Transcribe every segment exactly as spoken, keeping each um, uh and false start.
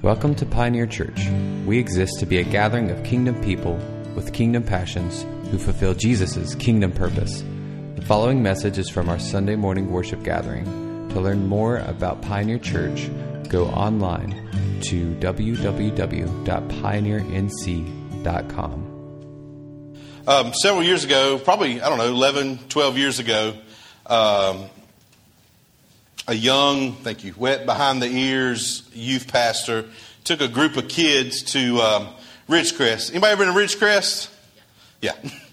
Welcome to Pioneer Church. We exist to be a gathering of kingdom people with kingdom passions who fulfill Jesus' kingdom purpose. The following message is from our Sunday morning worship gathering. To learn more about Pioneer Church, go online to w w w dot pioneer n c dot com. Um, several years ago, probably, I don't know, eleven, twelve years ago, um, a young, thank you, wet behind the ears youth pastor took a group of kids to um, Ridgecrest. Anybody ever been to Ridgecrest? Yeah.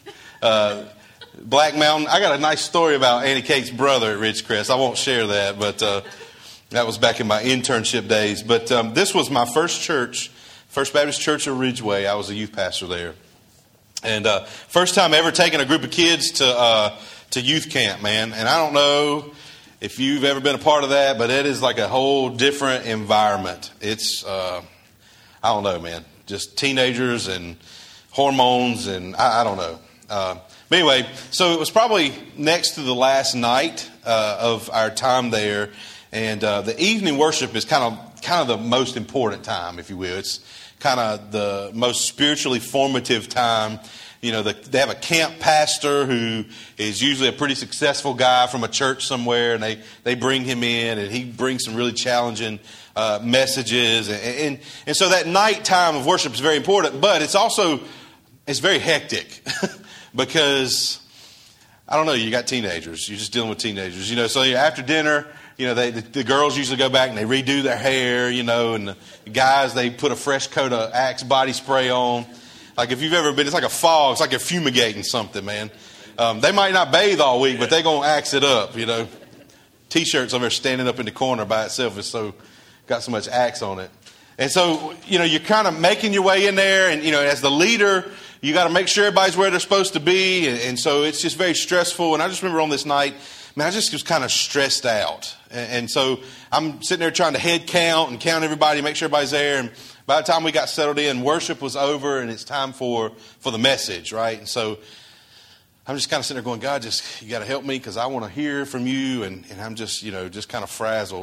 uh, Black Mountain. I got a nice story about Annie Kate's brother at Ridgecrest. I won't share that, but uh, that was back in my internship days. But um, this was my first church, First Baptist Church of Ridgeway. I was a youth pastor there. And uh, first time ever taking a group of kids to uh, to youth camp, man. And I don't know if you've ever been a part of that, but it is like a whole different environment. It's, uh, I don't know, man, just teenagers and hormones and I, I don't know. Uh, but anyway, so it was probably next to the last night uh, of our time there. And uh, the evening worship is kind of kind of the most important time, if you will. It's kind of the most spiritually formative time. You know, the, they have a camp pastor who is usually a pretty successful guy from a church somewhere, and they, they bring him in, and he brings some really challenging uh, messages. And, and and so that night time of worship is very important, but it's also, it's very hectic because, I don't know, you got teenagers. You're just dealing with teenagers. You know, so after dinner, you know, they, the, the girls usually go back and they redo their hair, you know, and the guys, they put a fresh coat of Axe body spray on. Like if you've ever been, it's like a fog. It's like you're fumigating something, man. Um, they might not bathe all week, but they're going to axe it up, you know. T-shirts over there standing up in the corner by itself is so, got so much Axe on it. And so, you know, you're kind of making your way in there. And, you know, as the leader, you got to make sure everybody's where they're supposed to be. And, and so it's just very stressful. And I just remember on this night, man, I just was kind of stressed out. And, and so I'm sitting there trying to head count and count everybody, make sure everybody's there. And by the time we got settled in, worship was over and it's time for, for the message, right? And so I'm just kind of sitting there going, God, just, you got to help me because I want to hear from you. And, and I'm just, you know, just kind of frazzled.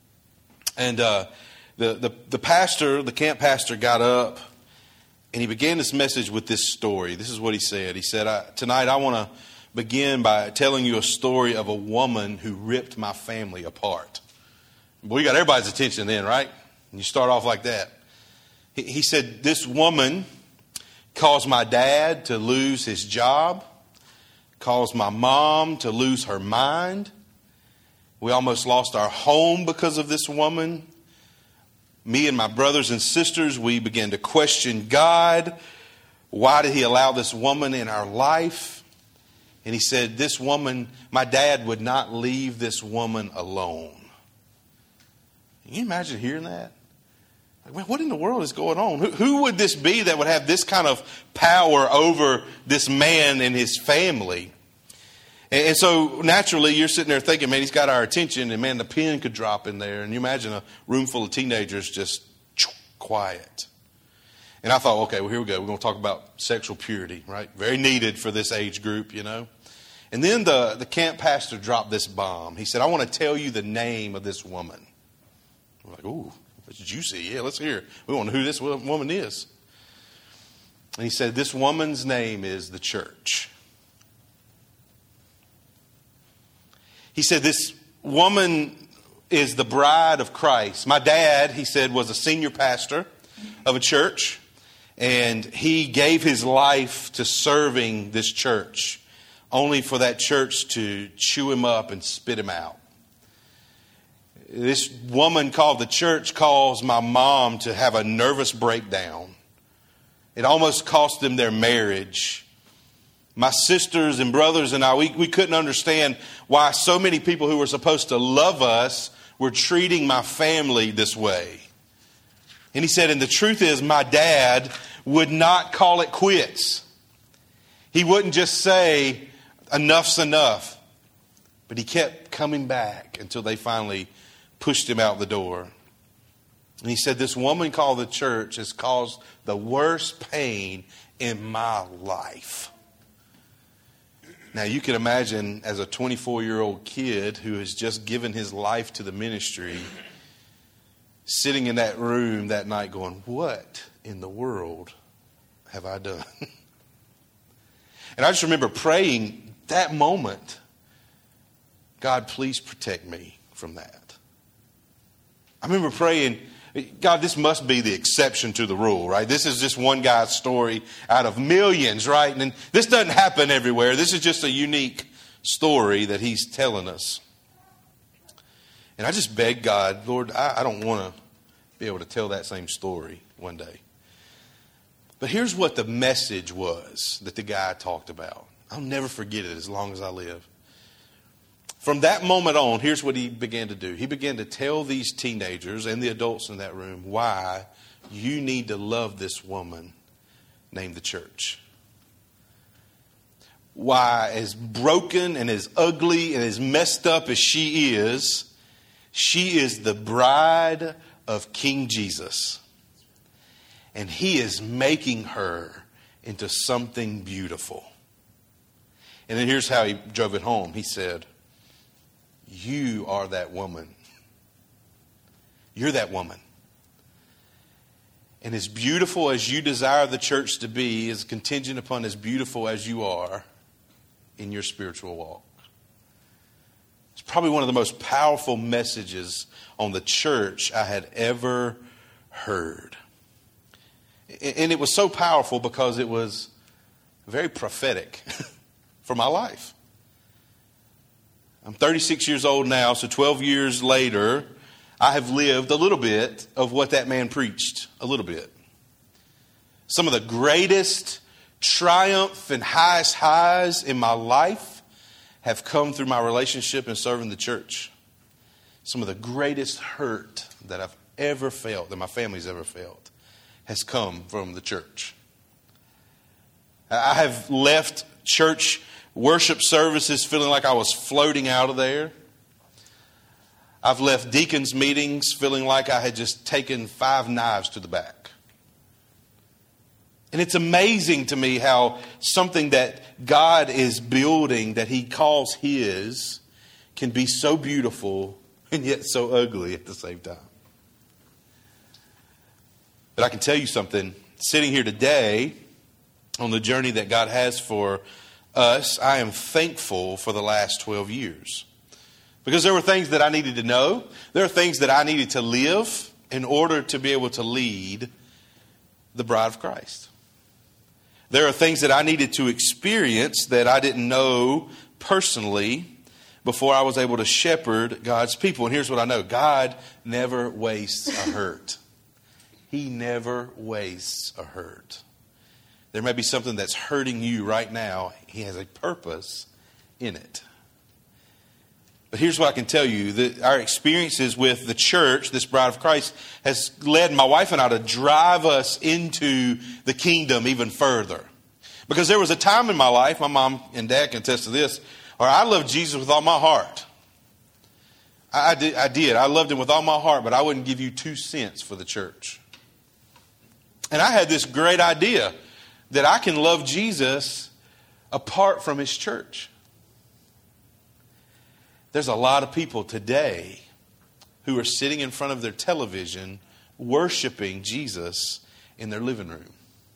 And uh, the, the, the pastor, the camp pastor got up and he began this message with this story. This is what he said. He said, I, tonight I want to begin by telling you a story of a woman who ripped my family apart. Boy, you got everybody's attention then, right? And you start off like that. He said, this woman caused my dad to lose his job, caused my mom to lose her mind. We almost lost our home because of this woman. Me and my brothers and sisters, we began to question God. Why did he allow this woman in our life? And he said, this woman, my dad would not leave this woman alone. Can you imagine hearing that? Like, what in the world is going on? Who, who would this be that would have this kind of power over this man and his family? And, and so naturally you're sitting there thinking, man, he's got our attention, and man, the pen could drop in there. And you imagine a room full of teenagers just quiet. And I thought, okay, well, here we go. We're going to talk about sexual purity, right? Very needed for this age group, you know. And then the, the camp pastor dropped this bomb. He said, I want to tell you the name of this woman. We're like, ooh. It's juicy. Yeah, let's hear it. We want to know who this woman is. And he said, this woman's name is the church. He said, this woman is the bride of Christ. My dad, he said, was a senior pastor of a church. And he gave his life to serving this church, only for that church to chew him up and spit him out. This woman called the church caused my mom to have a nervous breakdown. It almost cost them their marriage. My sisters and brothers and I, we, we couldn't understand why so many people who were supposed to love us were treating my family this way. And he said, and the truth is, my dad would not call it quits. He wouldn't just say, enough's enough. But he kept coming back until they finally pushed him out the door. And he said, this woman called the church has caused the worst pain in my life. Now, you can imagine as a twenty-four-year-old kid who has just given his life to the ministry, sitting in that room that night going, what in the world have I done? And I just remember praying that moment, God, please protect me from that. I remember praying, God, this must be the exception to the rule, right? This is just one guy's story out of millions, right? And this doesn't happen everywhere. This is just a unique story that he's telling us. And I just begged God, Lord, I, I don't want to be able to tell that same story one day. But here's what the message was that the guy talked about. I'll never forget it as long as I live. From that moment on, here's what he began to do. He began to tell these teenagers and the adults in that room why you need to love this woman named the church. Why, as broken and as ugly and as messed up as she is, she is the bride of King Jesus. And he is making her into something beautiful. And then here's how he drove it home. He said, you are that woman. You're that woman. And as beautiful as you desire the church to be is contingent upon as beautiful as you are in your spiritual walk. It's probably one of the most powerful messages on the church I had ever heard. And it was so powerful because it was very prophetic for my life. I'm thirty-six years old now, so twelve years later, I have lived a little bit of what that man preached. A little bit. Some of the greatest triumph and highest highs in my life have come through my relationship and serving the church. Some of the greatest hurt that I've ever felt, that my family's ever felt, has come from the church. I have left church worship services feeling like I was floating out of there. I've left deacons meetings feeling like I had just taken five knives to the back. And it's amazing to me how something that God is building, that he calls his, can be so beautiful and yet so ugly at the same time. But I can tell you something, sitting here today on the journey that God has for us, I am thankful for the last twelve years. Because there were things that I needed to know. There are things that I needed to live in order to be able to lead the bride of Christ. There are things that I needed to experience that I didn't know personally before I was able to shepherd God's people. And here's what I know. God never wastes a hurt. He never wastes a hurt. There may be something that's hurting you right now. He has a purpose in it. But here's what I can tell you. That our experiences with the church, this bride of Christ, has led my wife and I to drive us into the kingdom even further. Because there was a time in my life, my mom and dad can attest to this, where I loved Jesus with all my heart. I did, I did. I loved him with all my heart, but I wouldn't give you two cents for the church. And I had this great idea that I can love Jesus apart from his church. There's a lot of people today who are sitting in front of their television worshiping Jesus in their living room.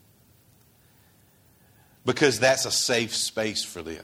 Because that's a safe space for them.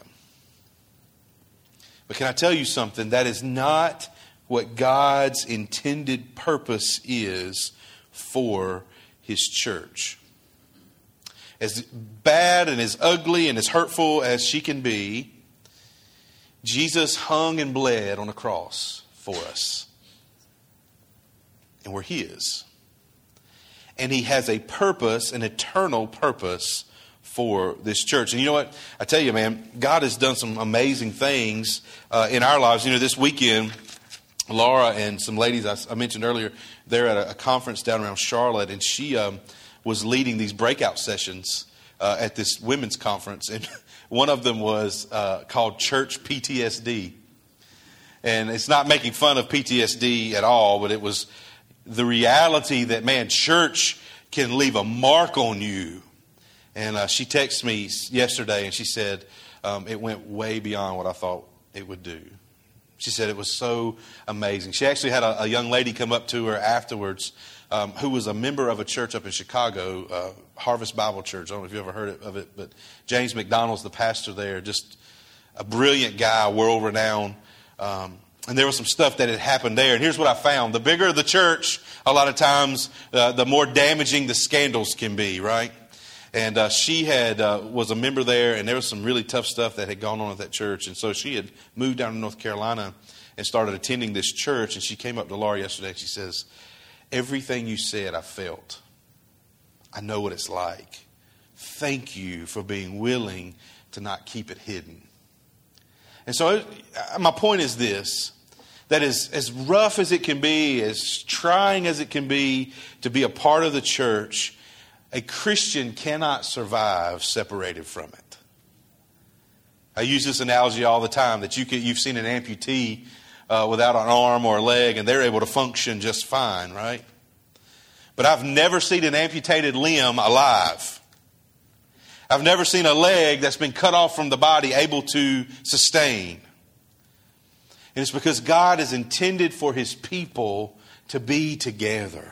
But can I tell you something? That is not what God's intended purpose is for his church. As bad and as ugly and as hurtful as she can be, Jesus hung and bled on a cross for us. And we're his. And he has a purpose, an eternal purpose for this church. And you know what? I tell you, man, God has done some amazing things uh, in our lives. You know, this weekend, Laura and some ladies I, I mentioned earlier, they're at a, a conference down around Charlotte, and she um, was leading these breakout sessions uh, at this women's conference. And one of them was uh, called Church P T S D. And it's not making fun of P T S D at all, but it was the reality that, man, church can leave a mark on you. And uh, she texted me yesterday and she said um, it went way beyond what I thought it would do. She said it was so amazing. She actually had a, a young lady come up to her afterwards um, who was a member of a church up in Chicago, uh, Harvest Bible Church. I don't know if you ever heard of it, but James McDonald's the pastor there, just a brilliant guy, world-renowned. Um, and there was some stuff that had happened there. And here's what I found. The bigger the church, a lot of times, uh, the more damaging the scandals can be, right? And uh, she had uh, was a member there, and there was some really tough stuff that had gone on at that church. And so she had moved down to North Carolina and started attending this church. And she came up to Laura yesterday, and she says, everything you said, I felt. I know what it's like. Thank you for being willing to not keep it hidden. And so my point is this, that is as rough as it can be, as trying as it can be to be a part of the church, a Christian cannot survive separated from it. I use this analogy all the time, that you can, you've seen an amputee uh, without an arm or a leg, and they're able to function just fine, right? But I've never seen an amputated limb alive. I've never seen a leg that's been cut off from the body able to sustain. And it's because God is intended for His people to be together.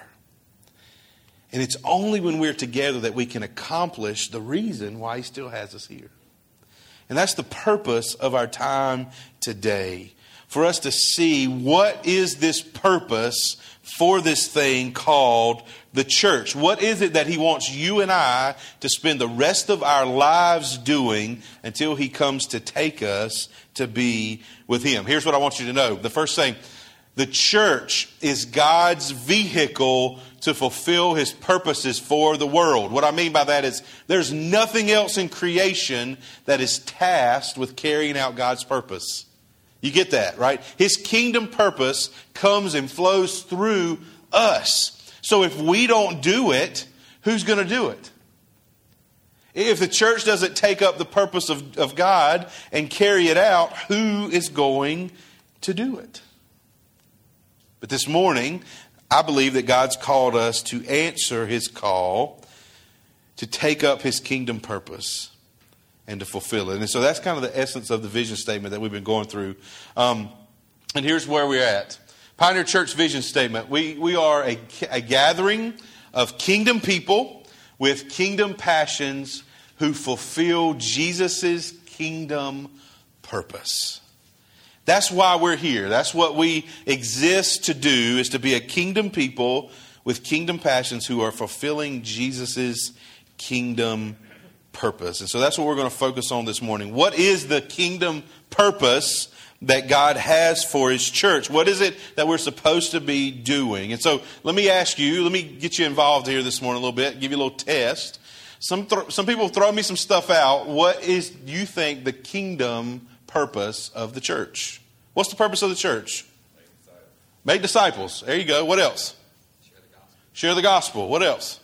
And it's only when we're together that we can accomplish the reason why He still has us here. And that's the purpose of our time today. For us to see what is this purpose for this thing called the church. What is it that He wants you and I to spend the rest of our lives doing until He comes to take us to be with Him? Here's what I want you to know. The first thing, the church is God's vehicle to fulfill His purposes for the world. What I mean by that is there's nothing else in creation that is tasked with carrying out God's purpose. You get that, right? His kingdom purpose comes and flows through us. So if we don't do it, who's going to do it? If the church doesn't take up the purpose of, of God and carry it out, who is going to do it? But this morning, I believe that God's called us to answer His call to take up His kingdom purpose and to fulfill it. And so that's kind of the essence of the vision statement that we've been going through. Um, and here's where we're at. Pioneer Church vision statement. We, we are a, a gathering of kingdom people with kingdom passions who fulfill Jesus' kingdom purpose. That's why we're here. That's what we exist to do, is to be a kingdom people with kingdom passions who are fulfilling Jesus' kingdom purpose. And so that's what we're going to focus on this morning. What is the kingdom purpose that God has for His church? What is it that we're supposed to be doing? And so let me ask you, let me get you involved here this morning a little bit, give you a little test. Some th- some people throw me some stuff out. What is, do you think, the kingdom purpose of the church? What's the purpose of the church? Make disciples. Make disciples. There you go. What else? Share the gospel. Share the gospel. What else?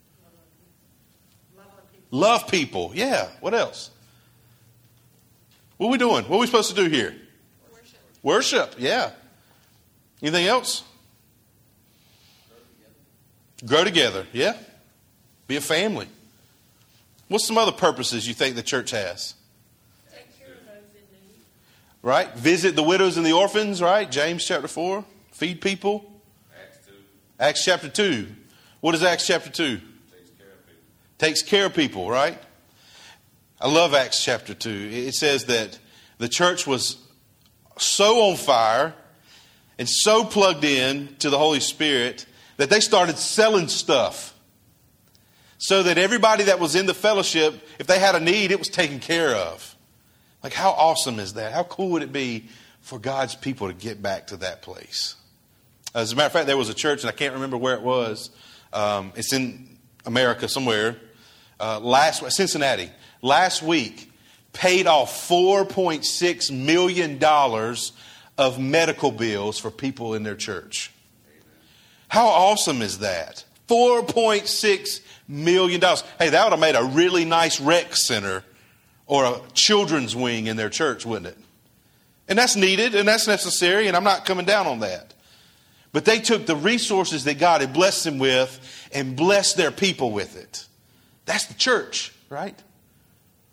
Love people. Yeah. What else? What are we doing? What are we supposed to do here? Worship. Worship. Yeah. Anything else? Grow together. Grow together. Yeah. Be a family. What's some other purposes you think the church has? Take care of those in need. Right? Visit the widows and the orphans, right? James chapter four. Feed people. Acts two. Acts chapter two. What is Acts chapter two? Takes care of people, right? I love Acts chapter two. It says that the church was so on fire and so plugged in to the Holy Spirit that they started selling stuff. So that everybody that was in the fellowship, if they had a need, it was taken care of. Like, how awesome is that? How cool would it be for God's people to get back to that place? As a matter of fact, there was a church, and I can't remember where it was. Um, it's in America somewhere. Uh, last Cincinnati last week paid off four point six million dollars of medical bills for people in their church. How awesome is that? four point six million dollars. Hey, that would have made a really nice rec center or a children's wing in their church, wouldn't it? And that's needed and that's necessary, and I'm not coming down on that. But they took the resources that God had blessed them with and blessed their people with it. That's the church, right?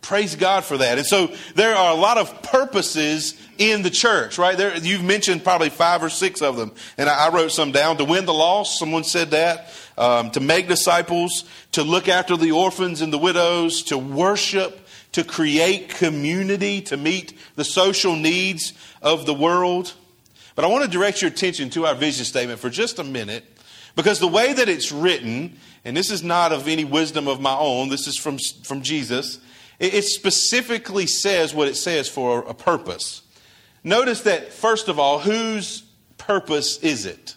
Praise God for that. And so there are a lot of purposes in the church, right? There, you've mentioned probably five or six of them. And I, I wrote some down. To win the lost, someone said that. Um, to make disciples, to look after the orphans and the widows, to worship, to create community, to meet the social needs of the world. But I want to direct your attention to our vision statement for just a minute, because the way that it's written, and this is not of any wisdom of my own, this is from, from Jesus, it specifically says what it says for a purpose. Notice that, first of all, whose purpose is it?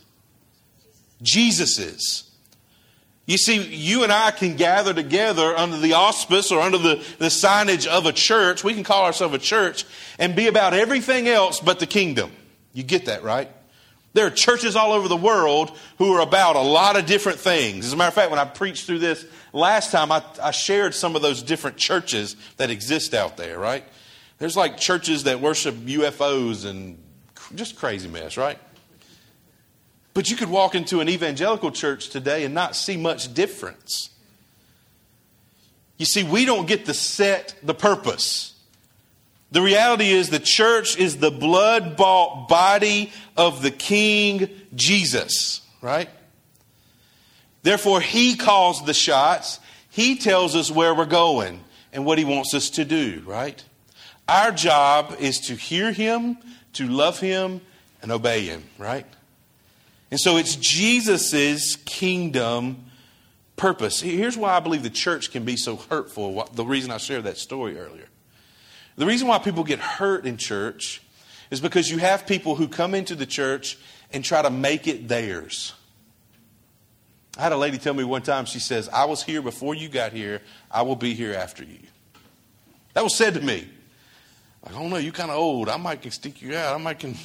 Jesus's. You see, you and I can gather together under the auspice or under the, the signage of a church. We can call ourselves a church and be about everything else but the kingdom. You get that, right? There are churches all over the world who are about a lot of different things. As a matter of fact, when I preached through this last time, I, I shared some of those different churches that exist out there, right? There's like churches that worship U F Os and just crazy mess, right? But you could walk into an evangelical church today and not see much difference. You see, we don't get to set the purpose. The reality is the church is the blood-bought body of the King Jesus, right? Therefore, He calls the shots. He tells us where we're going and what He wants us to do, right? Our job is to hear Him, to love Him, and obey Him, right? And so it's Jesus's kingdom purpose. Here's why I believe the church can be so hurtful. The reason I shared that story earlier. The reason why people get hurt in church is because you have people who come into the church and try to make it theirs. I had a lady tell me one time, she says, I was here before you got here. I will be here after you. That was said to me. I don't know, you're kind of old. I might can stick you out. I might can...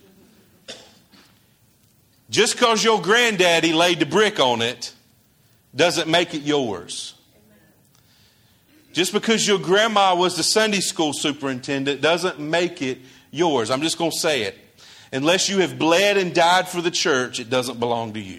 Just because your granddaddy laid the brick on it doesn't make it yours. Just because your grandma was the Sunday school superintendent doesn't make it yours. I'm just going to say it. Unless you have bled and died for the church, it doesn't belong to you.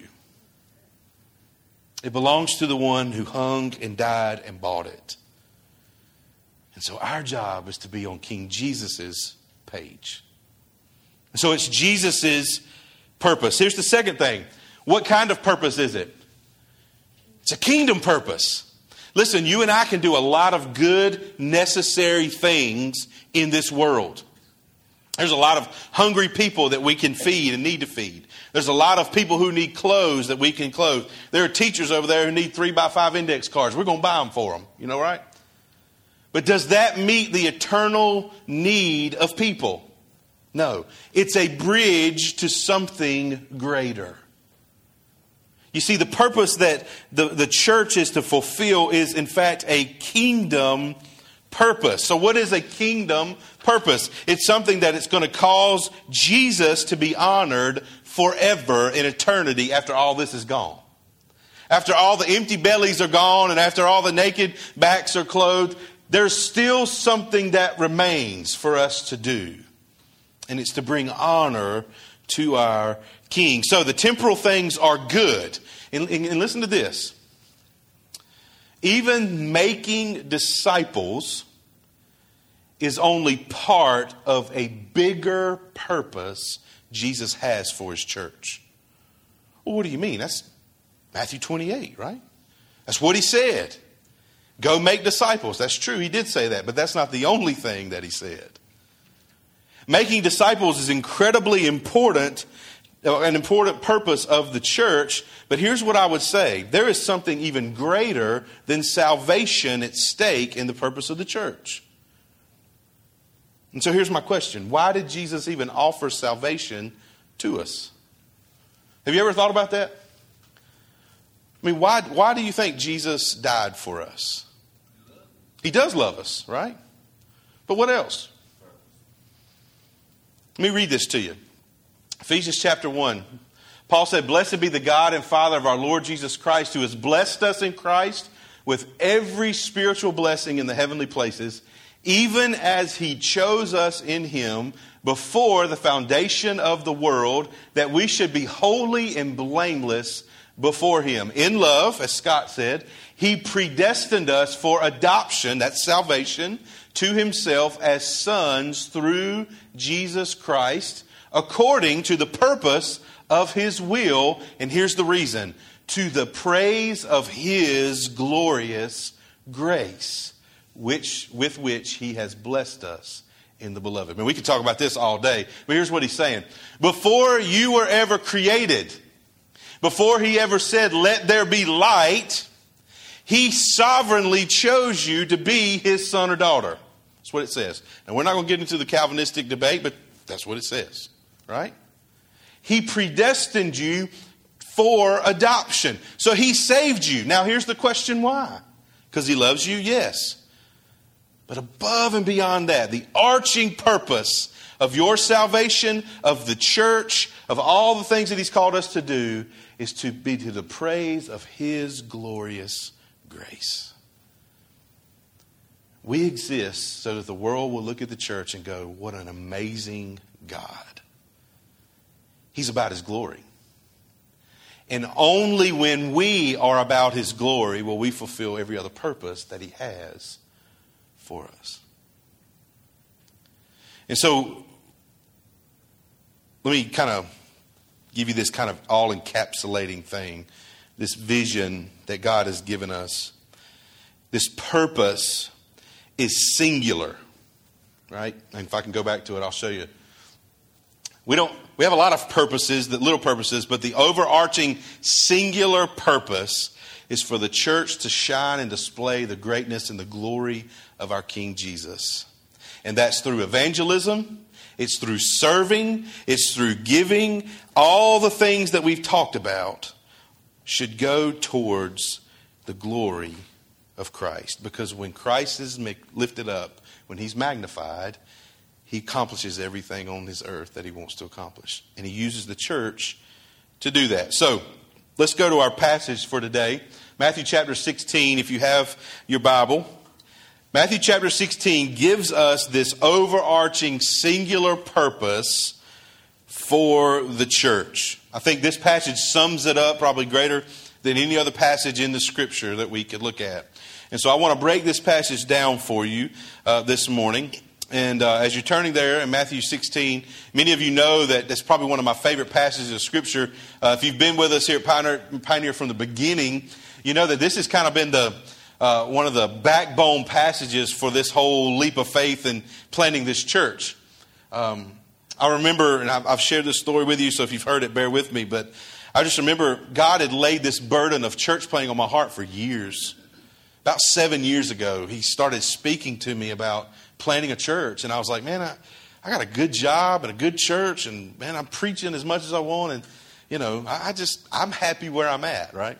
It belongs to the one who hung and died and bought it. And so our job is to be on King Jesus's page. And so it's Jesus's purpose. Here's the second thing. What kind of purpose is it? It's a kingdom purpose. Listen, you and I can do a lot of good, necessary things in this world. There's a lot of hungry people that we can feed and need to feed. There's a lot of people who need clothes that we can clothe. There are teachers over there who need three by five index cards. We're going to buy them for them. You know, right? But does that meet the eternal need of people? No. It's a bridge to something greater. You see, the purpose that the, the church is to fulfill is, in fact, a kingdom purpose. So what is a kingdom purpose? It's something that it's going to cause Jesus to be honored forever in eternity after all this is gone. After all the empty bellies are gone and after all the naked backs are clothed, there's still something that remains for us to do. And it's to bring honor to our King. So the temporal things are good. And, and, and listen to this. Even making disciples is only part of a bigger purpose Jesus has for His church. Well, what do you mean? That's Matthew twenty-eight, right? That's what He said. Go make disciples. That's true. He did say that, but that's not the only thing that He said. Making disciples is incredibly important, an important purpose of the church. But here's what I would say. There is something even greater than salvation at stake in the purpose of the church. And so here's my question. Why did Jesus even offer salvation to us? Have you ever thought about that? I mean, why, why do you think Jesus died for us? He does love us, right? But what else? Let me read this to you. Ephesians chapter one. Paul said, "Blessed be the God and Father of our Lord Jesus Christ, who has blessed us in Christ with every spiritual blessing in the heavenly places, even as He chose us in Him before the foundation of the world, that we should be holy and blameless before him. In love, as Scott said, he predestined us for adoption, that's salvation, to himself as sons through Jesus Christ, according to the purpose of his will. And here's the reason: to the praise of his glorious grace, which with which he has blessed us in the beloved. I mean, we could talk about this all day, but here's what he's saying. Before you were ever created, before he ever said, "Let there be light," he sovereignly chose you to be his son or daughter. That's what it says. And we're not going to get into the Calvinistic debate, but that's what it says, right? He predestined you for adoption. So he saved you. Now here's the question, why? Because he loves you? Yes. But above and beyond that, the arching purpose of your salvation, of the church, of all the things that he's called us to do, is to be to the praise of his glorious grace. We exist so that the world will look at the church and go, what an amazing God. He's about his glory. And only when we are about his glory will we fulfill every other purpose that he has for us. And so, let me kind of give you this kind of all-encapsulating thing, this vision that God has given us. This purpose is singular, right? And if I can go back to it, I'll show you. We don't. We have a lot of purposes, that little purposes, but the overarching singular purpose is for the church to shine and display the greatness and the glory of our King Jesus. And that's through evangelism. It's through serving. It's through giving. All the things that we've talked about should go towards the glory of Christ. Because when Christ is lifted up, when he's magnified, he accomplishes everything on this earth that he wants to accomplish. And he uses the church to do that. So let's go to our passage for today. Matthew chapter sixteen, if you have your Bible. Matthew chapter sixteen gives us this overarching singular purpose for the church. I think this passage sums it up probably greater than any other passage in the scripture that we could look at. And so I want to break this passage down for you uh, this morning. And uh, as you're turning there in Matthew sixteen, many of you know that that's probably one of my favorite passages of Scripture. Uh, if you've been with us here at Pioneer, Pioneer from the beginning, you know that this has kind of been the uh, one of the backbone passages for this whole leap of faith in planting this church. Um, I remember, and I've, I've shared this story with you, so if you've heard it, bear with me. But I just remember God had laid this burden of church planting on my heart for years. About seven years ago, he started speaking to me about planting a church. And I was like, man, I, I got a good job and a good church. And, man, I'm preaching as much as I want. And, you know, I, I just, I'm happy where I'm at, right?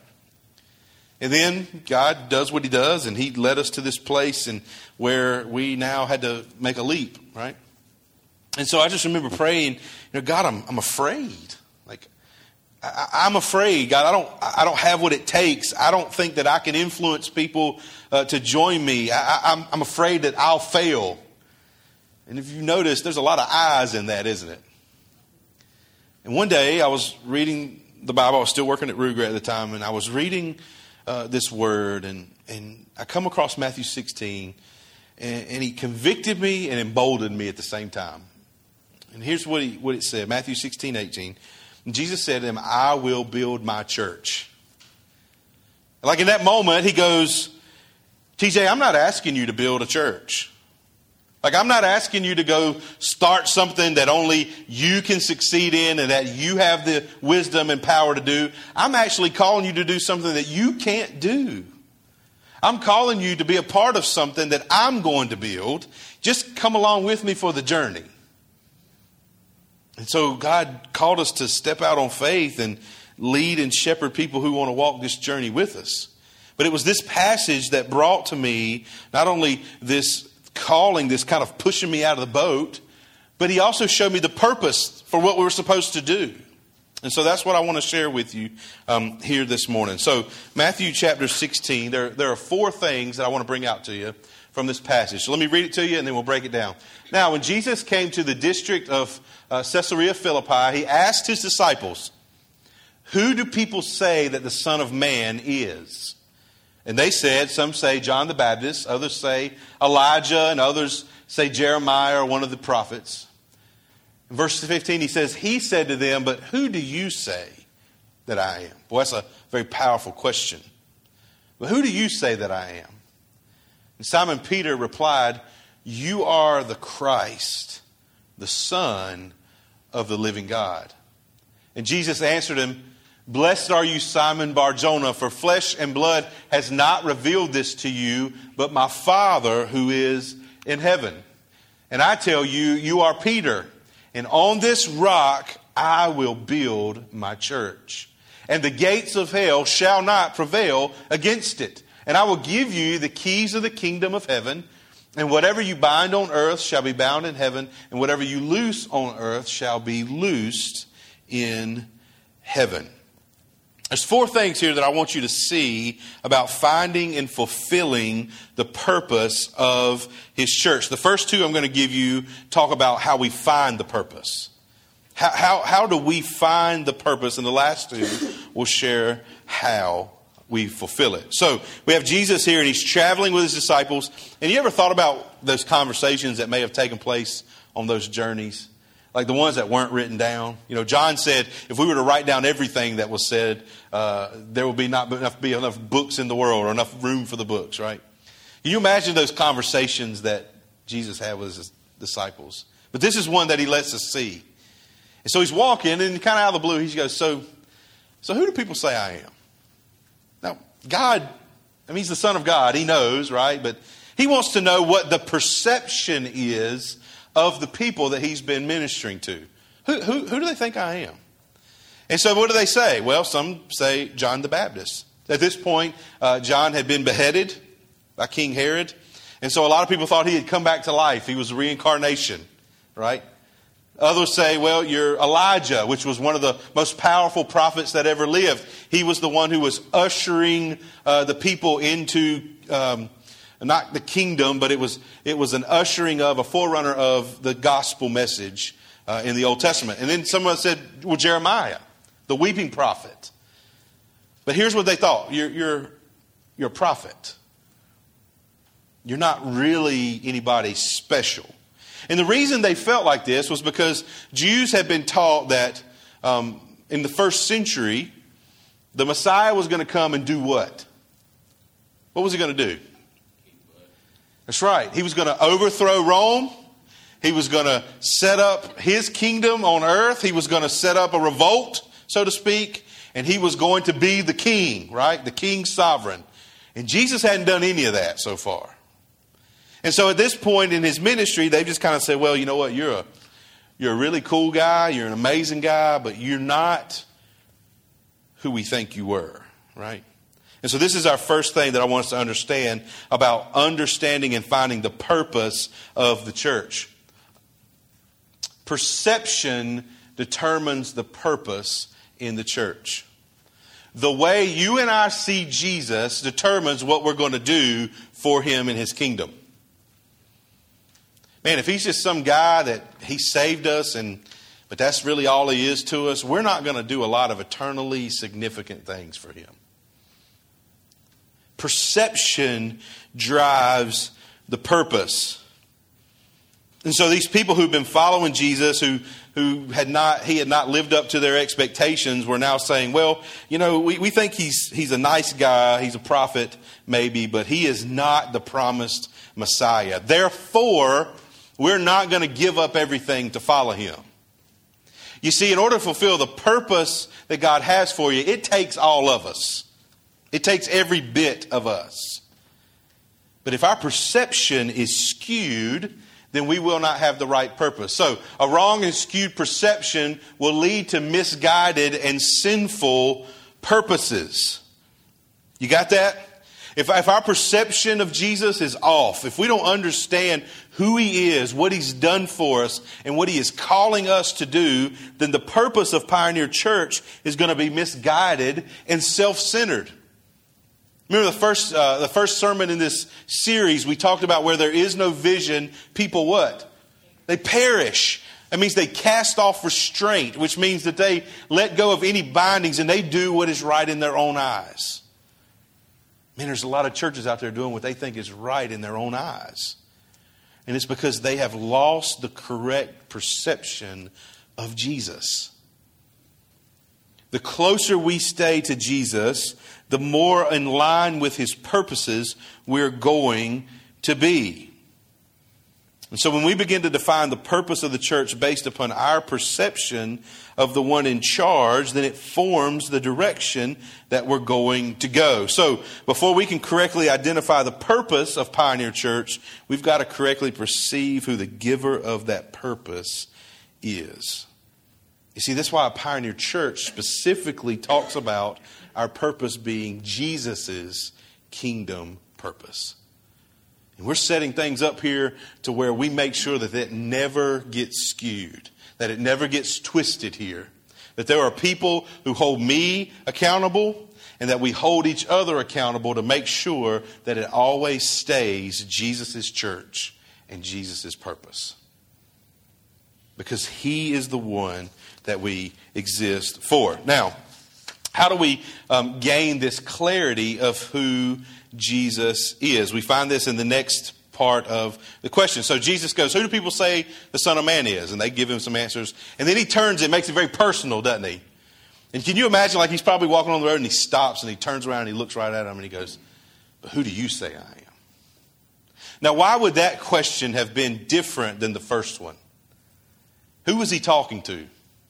And then God does what he does. And he led us to this place and where we now had to make a leap, right? And so I just remember praying, you know, God, I'm, I'm afraid. Like, I, I'm afraid, God, I don't, I don't have what it takes. I don't think that I can influence people uh, to join me. I, I'm, I'm afraid that I'll fail. And if you notice, there's a lot of I's in that, isn't it? And one day I was reading the Bible. I was still working at Ruger at the time, and I was reading uh, this word, and, and I come across Matthew sixteen, and, and he convicted me and emboldened me at the same time. And here's what he, what it said, Matthew sixteen, eighteen. And Jesus said to him, I will build my church. Like in that moment, he goes, T J, I'm not asking you to build a church. Like I'm not asking you to go start something that only you can succeed in and that you have the wisdom and power to do. I'm actually calling you to do something that you can't do. I'm calling you to be a part of something that I'm going to build. Just come along with me for the journey. And so God called us to step out on faith and lead and shepherd people who want to walk this journey with us. But it was this passage that brought to me not only this calling, this kind of pushing me out of the boat, but he also showed me the purpose for what we were supposed to do. And so that's what I want to share with you um, here this morning. So Matthew chapter sixteen, there, there are four things that I want to bring out to you from this passage. So let me read it to you and then we'll break it down. Now, when Jesus came to the district of uh, Caesarea Philippi, he asked his disciples, who do people say that the Son of Man is? And they said, some say John the Baptist, others say Elijah, and others say Jeremiah or one of the prophets. In verse fifteen, he says, he said to them, but who do you say that I am? Boy, that's a very powerful question. But who do you say that I am? And Simon Peter replied, you are the Christ, the Son of the living God. And Jesus answered him, blessed are you, Simon Bar-Jonah, for flesh and blood has not revealed this to you, but my Father who is in heaven. And I tell you, you are Peter, and on this rock I will build my church. And the gates of hell shall not prevail against it. And I will give you the keys of the kingdom of heaven. And whatever you bind on earth shall be bound in heaven. And whatever you loose on earth shall be loosed in heaven. There's four things here that I want you to see about finding and fulfilling the purpose of His church. The first two I'm going to give you talk about how we find the purpose. How, how, how do we find the purpose? And the last two will share how we fulfill it. So we have Jesus here and He's traveling with His disciples. And you ever thought about those conversations that may have taken place on those journeys? Like the ones that weren't written down. You know, John said if we were to write down everything that was said, uh, there will be not enough, be enough books in the world or enough room for the books, right? Can you imagine those conversations that Jesus had with His disciples? But this is one that He lets us see. And so He's walking, and kind of out of the blue, He goes, so, so who do people say I am? Now, God, I mean, He's the Son of God. He knows, right? But He wants to know what the perception is of the people that He's been ministering to. Who, who, who do they think I am? And so what do they say? Well, some say John the Baptist. At this point, uh, John had been beheaded by King Herod. And so a lot of people thought he had come back to life. He was a reincarnation, right? Others say, well, you're Elijah, which was one of the most powerful prophets that ever lived. He was the one who was ushering uh, the people into um, not the kingdom, but it was it was an ushering of, a forerunner of the gospel message uh, in the Old Testament. And then someone said, well, Jeremiah, the weeping prophet. But here's what they thought. You're, you're, you're a prophet. You're not really anybody special. And the reason they felt like this was because Jews had been taught that um, in the first century, the Messiah was going to come and do what? What was He going to do? That's right. He was going to overthrow Rome. He was going to set up His kingdom on earth. He was going to set up a revolt, so to speak. And He was going to be the king, right? The king sovereign. And Jesus hadn't done any of that so far. And so at this point in His ministry, they just kind of said, well, you know what? You're a, you're a really cool guy. You're an amazing guy, but you're not who we think you were, right? And so this is our first thing that I want us to understand about understanding and finding the purpose of the church. Perception determines the purpose in the church. The way you and I see Jesus determines what we're going to do for Him in His kingdom. Man, if He's just some guy that He saved us, and but that's really all He is to us, we're not going to do a lot of eternally significant things for Him. Perception drives the purpose. And so these people who've been following Jesus, who who had not he had not lived up to their expectations, were now saying, well, you know, we, we think he's he's a nice guy, he's a prophet maybe, but he is not the promised Messiah. Therefore, we're not going to give up everything to follow Him. You see, in order to fulfill the purpose that God has for you, it takes all of us. It takes every bit of us. But if our perception is skewed, then we will not have the right purpose. So a wrong and skewed perception will lead to misguided and sinful purposes. You got that? If, if our perception of Jesus is off, if we don't understand who He is, what He's done for us, and what He is calling us to do, then the purpose of Pioneer Church is going to be misguided and self-centered. Remember the first uh, the first sermon in this series, we talked about where there is no vision, people what? They perish. That means they cast off restraint, which means that they let go of any bindings and they do what is right in their own eyes. Man, there's a lot of churches out there doing what they think is right in their own eyes. And it's because they have lost the correct perception of Jesus. The closer we stay to Jesus, the more in line with his purposes we're going to be. And so when we begin to define the purpose of the church based upon our perception of the one in charge, then it forms the direction that we're going to go. So before we can correctly identify the purpose of Pioneer Church, we've got to correctly perceive who the giver of that purpose is. You see, that's why a Pioneer Church specifically talks about our purpose being Jesus's kingdom purpose. And we're setting things up here to where we make sure that it never gets skewed, that it never gets twisted here. That there are people who hold me accountable and that we hold each other accountable to make sure that it always stays Jesus' church and Jesus' purpose. Because he is the one that we exist for. Now, how do we um, gain this clarity of who Jesus is? We find this in the next part of the question. So Jesus goes, who do people say the Son of Man is? And they give him some answers. And then he turns and makes it very personal, doesn't he? And can you imagine, like he's probably walking on the road and he stops and he turns around and he looks right at him and he goes, but who do you say I am? Now, why would that question have been different than the first one? Who was he talking to?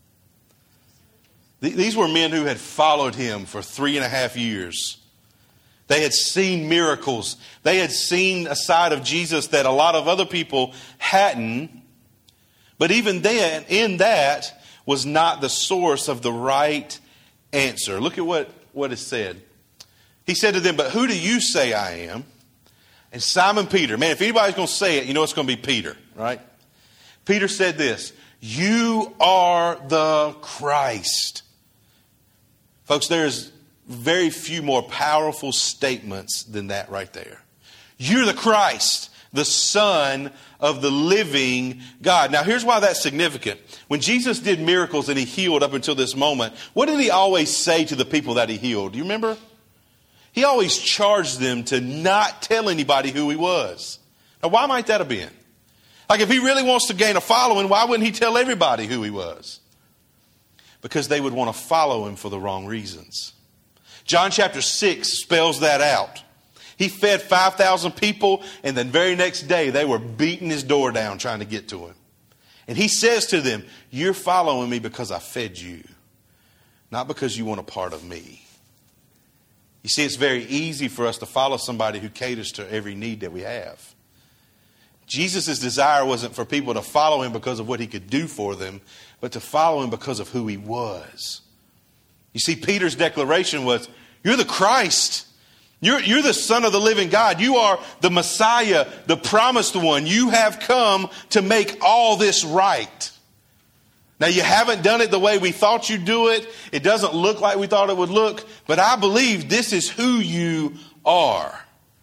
These were men who had followed him for three and a half years. They had seen miracles. They had seen a side of Jesus that a lot of other people hadn't. But even then, in that was not the source of the right answer. Look at what, what is said. He said to them, but who do you say I am? And Simon Peter, man, if anybody's going to say it, you know it's going to be Peter, right? Peter said this, you are the Christ. Folks, there's very few more powerful statements than that right there. You're the Christ, the Son of the living God. Now, here's why that's significant. When Jesus did miracles and he healed up until this moment, what did he always say to the people that he healed? Do you remember? He always charged them to not tell anybody who he was. Now, why might that have been? Like, if he really wants to gain a following, why wouldn't he tell everybody who he was? Because they would want to follow him for the wrong reasons. John chapter six spells that out. He fed five thousand people, and the very next day they were beating his door down trying to get to him. And he says to them, you're following me because I fed you, not because you want a part of me. You see, it's very easy for us to follow somebody who caters to every need that we have. Jesus' desire wasn't for people to follow him because of what he could do for them, but to follow him because of who he was. You see, Peter's declaration was, you're the Christ. You're, you're the Son of the living God. You are the Messiah, the promised one. You have come to make all this right. Now, you haven't done it the way we thought you'd do it. It doesn't look like we thought it would look. But I believe this is who you are.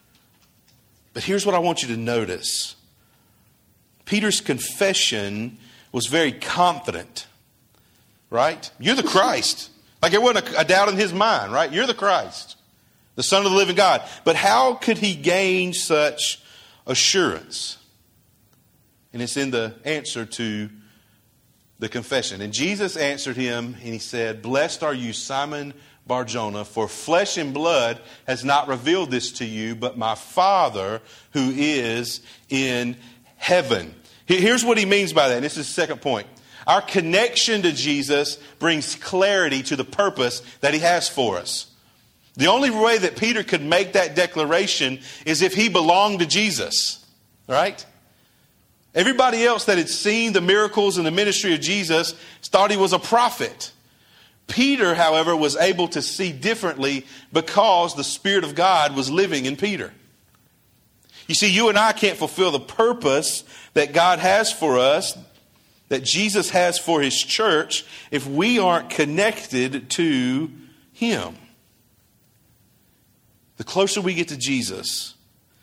But here's what I want you to notice. Peter's confession was very confident, right? You're the Christ. Like it wasn't a, a doubt in his mind, right? You're the Christ, the Son of the living God. But how could he gain such assurance? And it's in the answer to the confession. And Jesus answered him and he said, blessed are you, Simon Bar-Jonah, for flesh and blood has not revealed this to you, but my Father who is in heaven. Here's what he means by that. And this is the second point. Our connection to Jesus brings clarity to the purpose that he has for us. The only way that Peter could make that declaration is if he belonged to Jesus, right? Everybody else that had seen the miracles and the ministry of Jesus thought he was a prophet. Peter, however, was able to see differently because the Spirit of God was living in Peter. You see, you and I can't fulfill the purpose that God has for us, that Jesus has for his church, if we aren't connected to him. The closer we get to Jesus,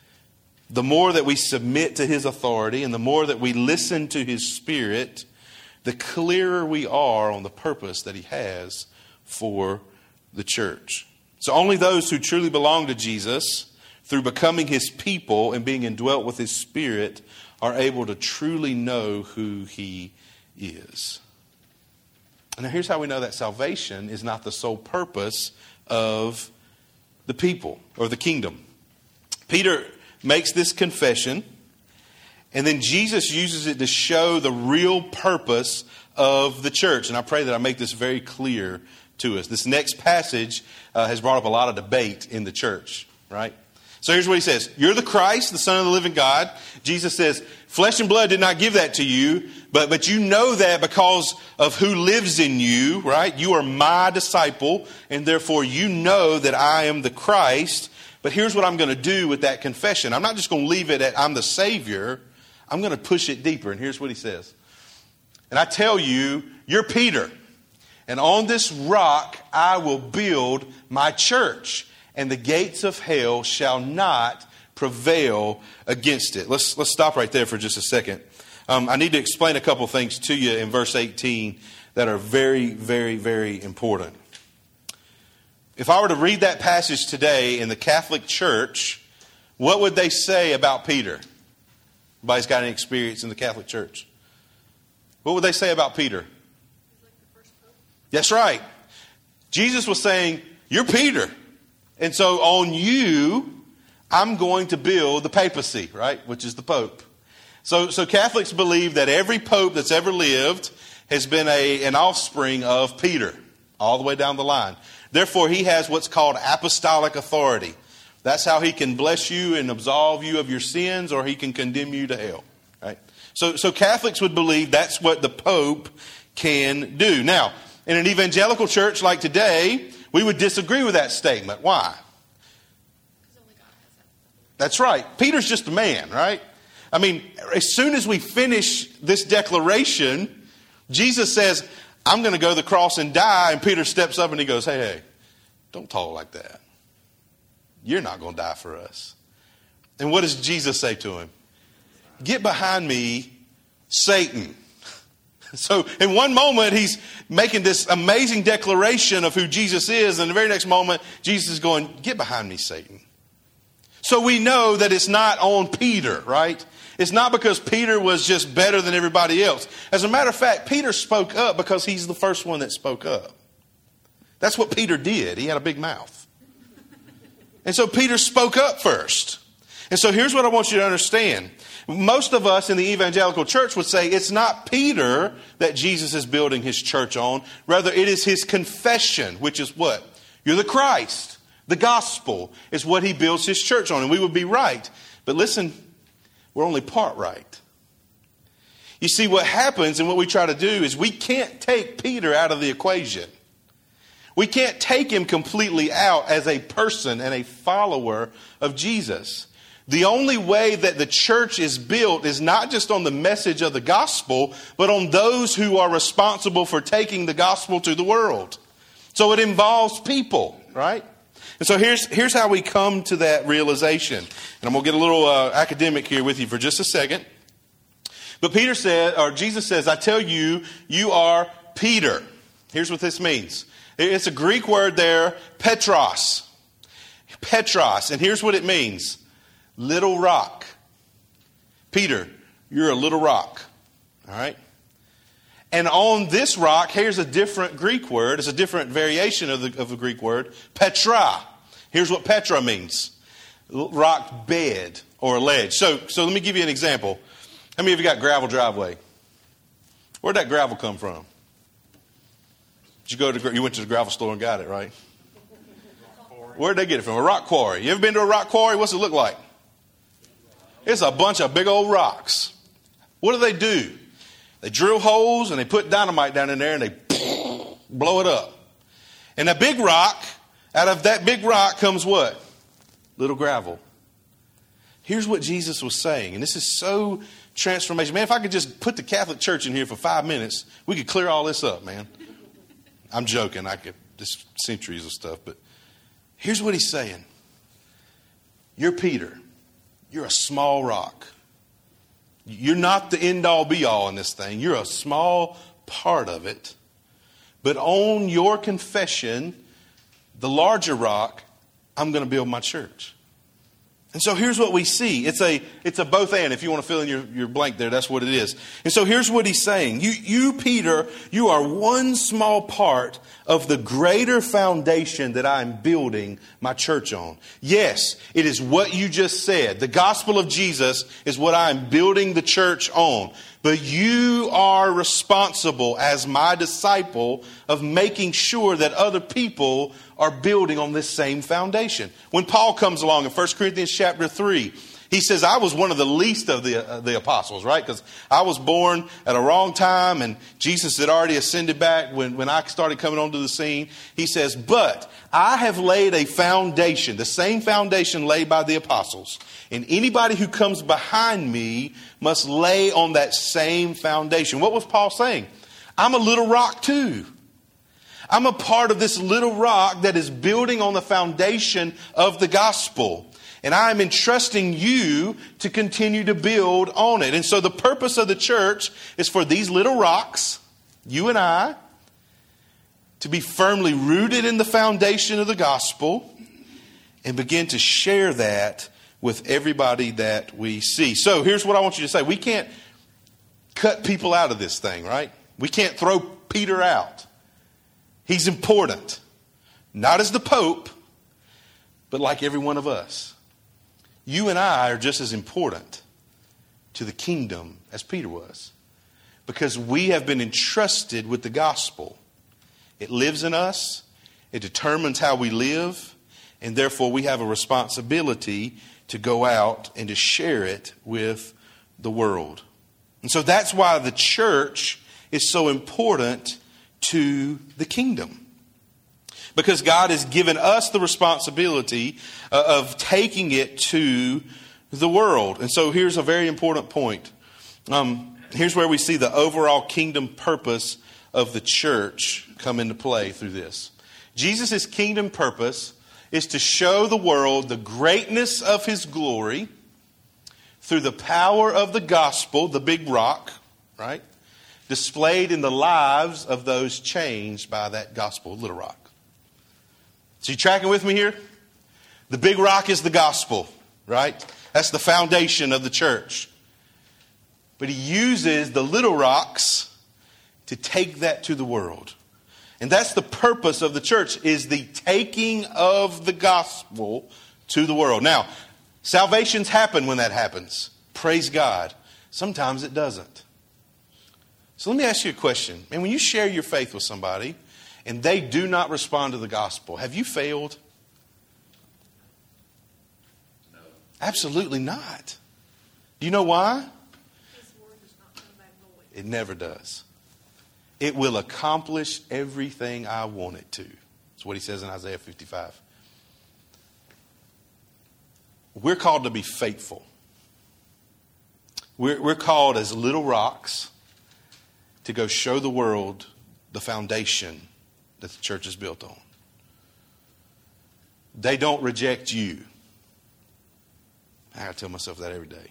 the more that we submit to his authority and the more that we listen to his Spirit, the clearer we are on the purpose that he has for the church. So only those who truly belong to Jesus, through becoming his people and being indwelt with his Spirit, are able to truly know who he is. And now here's how we know that salvation is not the sole purpose of the people or the kingdom. Peter makes this confession, and then Jesus uses it to show the real purpose of the church. And I pray that I make this very clear to us. This next passage uh, has brought up a lot of debate in the church, right? So here's what he says. You're the Christ, the Son of the living God. Jesus says, flesh and blood did not give that to you, but, but you know that because of who lives in you, right? You are my disciple, and therefore you know that I am the Christ. But here's what I'm going to do with that confession. I'm not just going to leave it at I'm the Savior. I'm going to push it deeper. And here's what he says. And I tell you, you're Peter. And on this rock I will build my church. And the gates of hell shall not prevail against it. Let's, let's stop right there for just a second. Um, I need to explain a couple things to you in verse eighteen that are very, very, very important. If I were to read that passage today in the Catholic Church, what would they say about Peter? Everybody's got any experience in the Catholic Church? What would they say about Peter? That's right. Jesus was saying, you're Peter. And so on you, I'm going to build the papacy, right? Which is the Pope. So, so Catholics believe that every Pope that's ever lived has been a, an offspring of Peter, all the way down the line. Therefore, he has what's called apostolic authority. That's how he can bless you and absolve you of your sins, or he can condemn you to hell, right? So, so Catholics would believe that's what the Pope can do. Now, in an evangelical church like today, we would disagree with that statement. Why? That's right. Peter's just a man, right? I mean, as soon as we finish this declaration, Jesus says, I'm going to go to the cross and die. And Peter steps up and he goes, hey, hey, don't talk like that. You're not going to die for us. And what does Jesus say to him? Get behind me, Satan. So in one moment, he's making this amazing declaration of who Jesus is. And the very next moment, Jesus is going, get behind me, Satan. So we know that it's not on Peter, right? It's not because Peter was just better than everybody else. As a matter of fact, Peter spoke up because he's the first one that spoke up. That's what Peter did. He had a big mouth. And so Peter spoke up first. And so here's what I want you to understand. Most of us in the evangelical church would say it's not Peter that Jesus is building his church on. Rather, it is his confession, which is what? You're the Christ. The gospel is what he builds his church on. And we would be right. But listen, we're only part right. You see, what happens and what we try to do is we can't take Peter out of the equation. We can't take him completely out as a person and a follower of Jesus. The only way that the church is built is not just on the message of the gospel, but on those who are responsible for taking the gospel to the world. So it involves people, right? And so here's, here's how we come to that realization. And I'm going to get a little uh, academic here with you for just a second. But Peter said, or Jesus says, I tell you, you are Peter. Here's what this means. It's a Greek word there, Petros. Petros. And here's what it means. Little rock. Peter, you're a little rock. All right? And on this rock, here's a different Greek word. It's a different variation of the, of the Greek word. Petra. Here's what Petra means. Rock bed or ledge. So, so let me give you an example. How many of you got gravel driveway? Where'd that gravel come from? Did you go to, you went to the gravel store and got it, right? Where'd they get it from? A rock quarry. You ever been to a rock quarry? What's it look like? It's a bunch of big old rocks. What do they do? They drill holes and they put dynamite down in there and they blow it up. And a big rock, out of that big rock comes what? Little gravel. Here's what Jesus was saying, and this is so transformation. Man, if I could just put the Catholic Church in here for five minutes, we could clear all this up, man. I'm joking. I could, just centuries of stuff, but here's what he's saying. You're Peter. You're a small rock. You're not the end-all, be-all in this thing. You're a small part of it. But on your confession, the larger rock, I'm going to build my church. And so here's what we see. It's a it's a both and. If you want to fill in your, your blank there, that's what it is. And so here's what he's saying. You, you, Peter, you are one small part of the greater foundation that I'm building my church on. Yes, it is what you just said. The gospel of Jesus is what I'm building the church on. But you are responsible as my disciple of making sure that other people are building on this same foundation. When Paul comes along in First Corinthians chapter three, he says, I was one of the least of the, uh, the apostles, right? Because I was born at a wrong time and Jesus had already ascended back when, when I started coming onto the scene. He says, but I have laid a foundation, the same foundation laid by the apostles. And anybody who comes behind me must lay on that same foundation. What was Paul saying? I'm a little rock too. I'm a part of this little rock that is building on the foundation of the gospel. And I'm entrusting you to continue to build on it. And so the purpose of the church is for these little rocks, you and I, to be firmly rooted in the foundation of the gospel and begin to share that with everybody that we see. So here's what I want you to say. We can't cut people out of this thing, right? We can't throw Peter out. He's important. Not as the Pope, but like every one of us. You and I are just as important to the kingdom as Peter was. Because we have been entrusted with the gospel. It lives in us. It determines how we live. And therefore we have a responsibility to go out and to share it with the world. And so that's why the church is so important to the kingdom. Because God has given us the responsibility uh, of taking it to the world. And so here's a very important point. Um, here's where we see the overall kingdom purpose of the church come into play through this. Jesus' kingdom purpose is to show the world the greatness of his glory through the power of the gospel, the big rock, right? Displayed in the lives of those changed by that gospel, little rock. So you tracking with me here? The big rock is the gospel, right? That's the foundation of the church. But he uses the little rocks to take that to the world. And that's the purpose of the church, is the taking of the gospel to the world. Now, salvations happen when that happens. Praise God. Sometimes it doesn't. So let me ask you a question. And when you share your faith with somebody and they do not respond to the gospel, have you failed? No. Absolutely not. Do you know why? His word does not come back void. It never does. It will accomplish everything I want it to. That's what he says in Isaiah fifty-five. We're called to be faithful. We're, we're called as little rocks to go show the world the foundation that the church is built on. They don't reject you. I gotta tell myself that every day.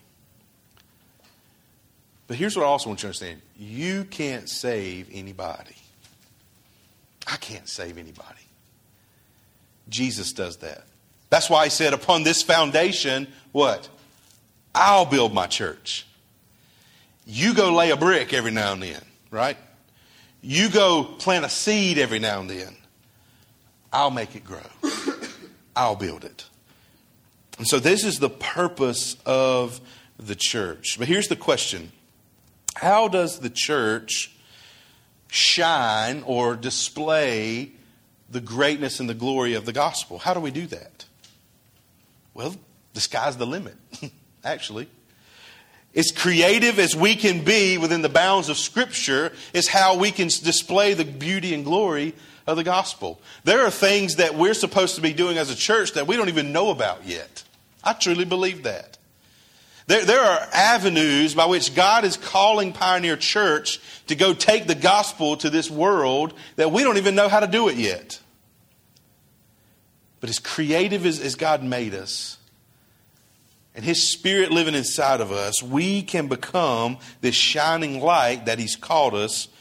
But here's what I also want you to understand. You can't save anybody. I can't save anybody. Jesus does that. That's why he said, upon this foundation, what? I'll build my church. You go lay a brick every now and then, right? You go plant a seed every now and then. I'll make it grow. I'll build it. And so this is the purpose of the church. But here's the question. How does the church shine or display the greatness and the glory of the gospel? How do we do that? Well, the sky's the limit, actually. As creative as we can be within the bounds of Scripture is how we can display the beauty and glory of the gospel. There are things that we're supposed to be doing as a church that we don't even know about yet. I truly believe that. There, there are avenues by which God is calling Pioneer Church to go take the gospel to this world that we don't even know how to do it yet. But as creative as, as God made us, and His Spirit living inside of us, we can become this shining light that He's called us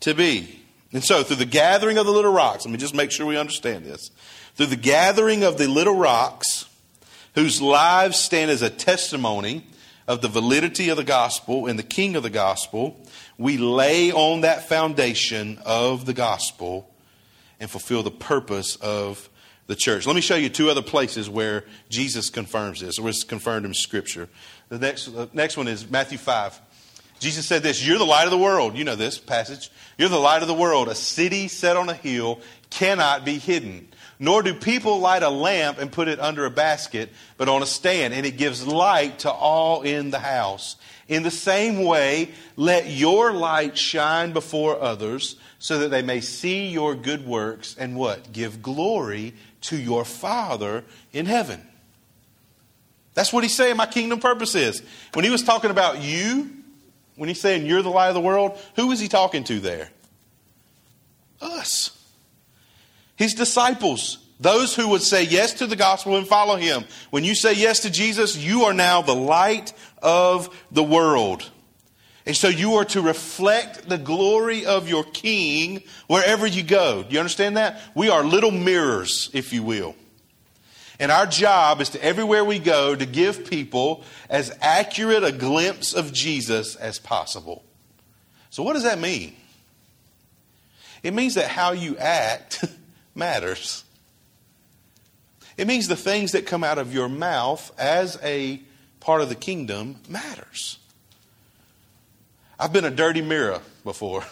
to be. And so through the gathering of the little rocks, let me just make sure we understand this. Through the gathering of the little rocks, whose lives stand as a testimony of the validity of the gospel and the king of the gospel, we lay on that foundation of the gospel and fulfill the purpose of the church. Let me show you two other places where Jesus confirms this, or it's confirmed in Scripture. The next, the next one is Matthew five. Jesus said this, "You're the light of the world." You know this passage. "You're the light of the world. A city set on a hill cannot be hidden. Nor do people light a lamp and put it under a basket, but on a stand, and it gives light to all in the house. In the same way, let your light shine before others, so that they may see your good works and what? Give glory to your Father in heaven." That's what he's saying my kingdom purpose is. When he was talking about you, when he's saying you're the light of the world, who was he talking to there? Us. His disciples. Those who would say yes to the gospel and follow him. When you say yes to Jesus, you are now the light of the world. And so you are to reflect the glory of your King wherever you go. Do you understand that? We are little mirrors, if you will. And our job is to, everywhere we go, to give people as accurate a glimpse of Jesus as possible. So what does that mean? It means that how you act matters. It means the things that come out of your mouth as a part of the kingdom matters. I've been a dirty mirror before.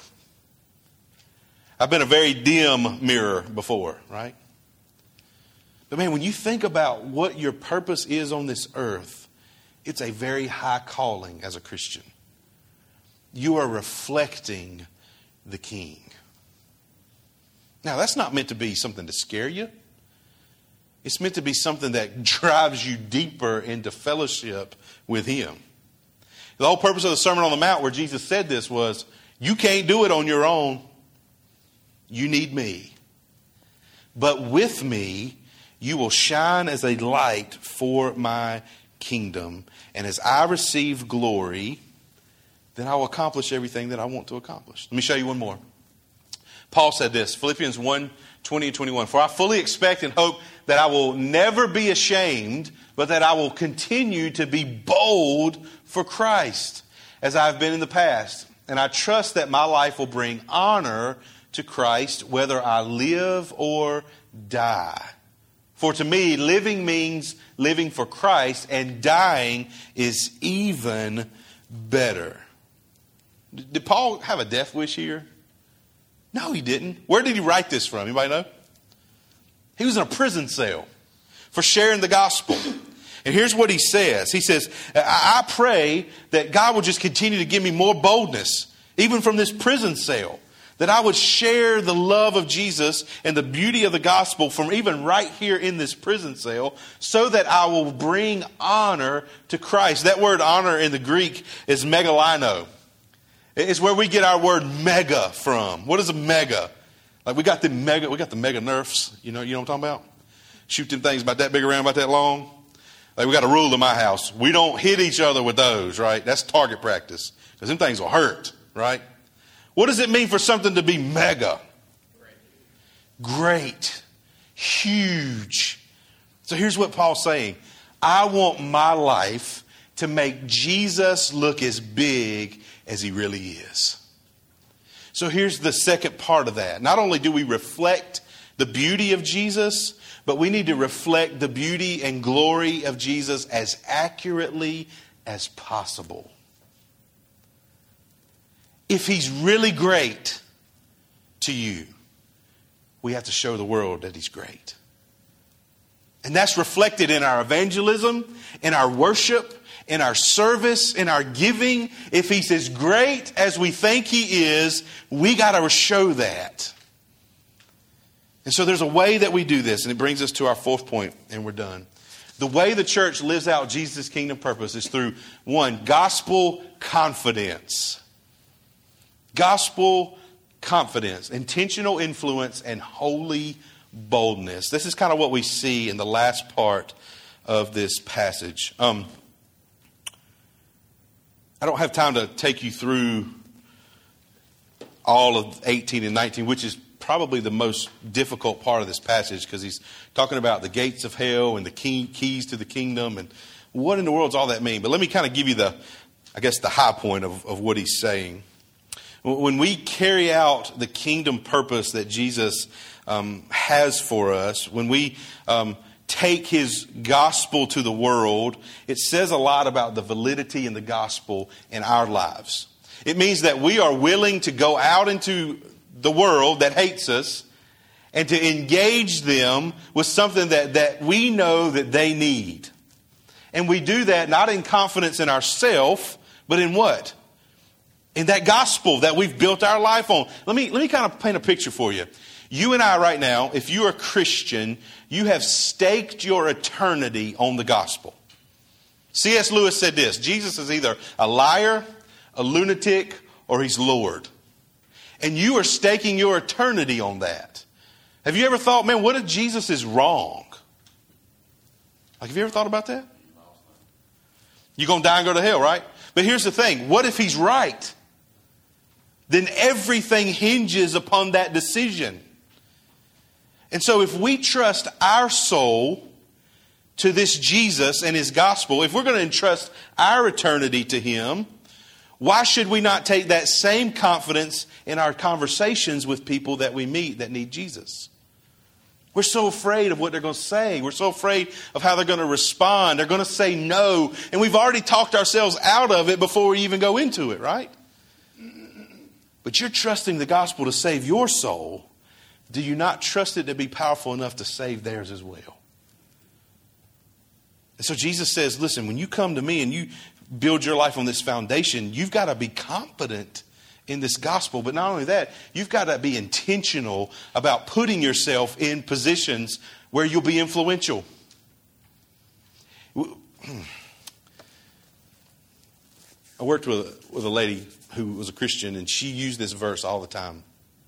I've been a very dim mirror before, right? But man, when you think about what your purpose is on this earth, it's a very high calling as a Christian. You are reflecting the King. Now, that's not meant to be something to scare you. It's meant to be something that drives you deeper into fellowship with him. The whole purpose of the Sermon on the Mount, where Jesus said this, was you can't do it on your own. You need me. But with me, you will shine as a light for my kingdom. And as I receive glory, then I will accomplish everything that I want to accomplish. Let me show you one more. Paul said this, Philippians one, twenty and twenty-one. "For I fully expect and hope that I will never be ashamed, but that I will continue to be bold for Christ, as I have been in the past. And I trust that my life will bring honor to Christ, whether I live or die. For to me, living means living for Christ, and dying is even better." Did Paul have a death wish here? No, he didn't. Where did he write this from? Anybody know? He was in a prison cell for sharing the gospel. And here's what he says. He says, I pray that God will just continue to give me more boldness, even from this prison cell, that I would share the love of Jesus and the beauty of the gospel from even right here in this prison cell, so that I will bring honor to Christ. That word honor in the Greek is megalino. It's where we get our word mega from. What is a mega? Like we got the mega, we got the mega nerfs. You know, you know what I'm talking about? Shoot them things about that big around, about that long. Like we got a rule in my house. We don't hit each other with those, right? That's target practice. Because them things will hurt, right? What does it mean for something to be mega? Great. Great. Huge. So here's what Paul's saying. I want my life to make Jesus look as big as he really is. So here's the second part of that. Not only do we reflect the beauty of Jesus, but we need to reflect the beauty and glory of Jesus as accurately as possible. If he's really great to you, we have to show the world that he's great. And that's reflected in our evangelism, in our worship, in our service, in our giving. If he's as great as we think he is, we got to show that. And so there's a way that we do this, and it brings us to our fourth point, and we're done. The way the church lives out Jesus' kingdom purpose is through, one, gospel confidence. Gospel confidence, intentional influence, and holy boldness. This is kind of what we see in the last part of this passage. Um, I don't have time to take you through all of eighteen and nineteen, which is probably the most difficult part of this passage because he's talking about the gates of hell and the key, keys to the kingdom. And what in the world does all that mean? But let me kind of give you the, I guess, the high point of, of what he's saying. When we carry out the kingdom purpose that Jesus um, has for us, when we um, take his gospel to the world, it says a lot about the validity in the gospel in our lives. It means that we are willing to go out into the world that hates us and to engage them with something that, that we know that they need. And we do that not in confidence in ourselves, but in what? In that gospel that we've built our life on. Let me, let me kind of paint a picture for you. You and I right now, if you're a Christian, you have staked your eternity on the gospel. C S Lewis said this: Jesus is either a liar, a lunatic, or he's Lord. And you are staking your eternity on that. Have you ever thought, man, what if Jesus is wrong? Like, have you ever thought about that? You're going to die and go to hell, right? But here's the thing. What if he's right? Then everything hinges upon that decision. And so if we trust our soul to this Jesus and his gospel, if we're going to entrust our eternity to him, why should we not take that same confidence in our conversations with people that we meet that need Jesus? We're so afraid of what they're going to say. We're so afraid of how they're going to respond. They're going to say no. And we've already talked ourselves out of it before we even go into it, right? But you're trusting the gospel to save your soul. Do you not trust it to be powerful enough to save theirs as well? And so Jesus says, listen, when you come to me and you build your life on this foundation, you've got to be confident in this gospel. But not only that, you've got to be intentional about putting yourself in positions where you'll be influential. I worked with, with a lady who was a Christian, and she used this verse all the time.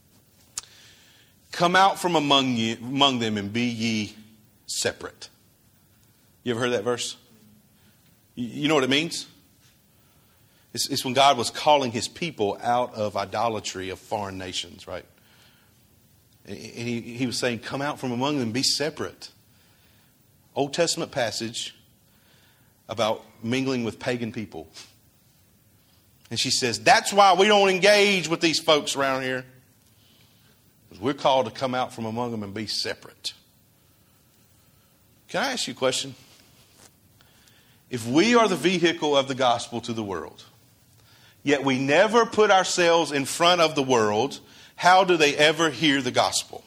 Come out from among you, among them, and be ye separate. You ever heard that verse? You know what it means? It's, it's when God was calling his people out of idolatry of foreign nations, right? And he, he was saying, come out from among them, be separate. Old Testament passage about mingling with pagan people. And she says, that's why we don't engage with these folks around here. Because we're called to come out from among them and be separate. Can I ask you a question? If we are the vehicle of the gospel to the world, yet we never put ourselves in front of the world, how do they ever hear the gospel?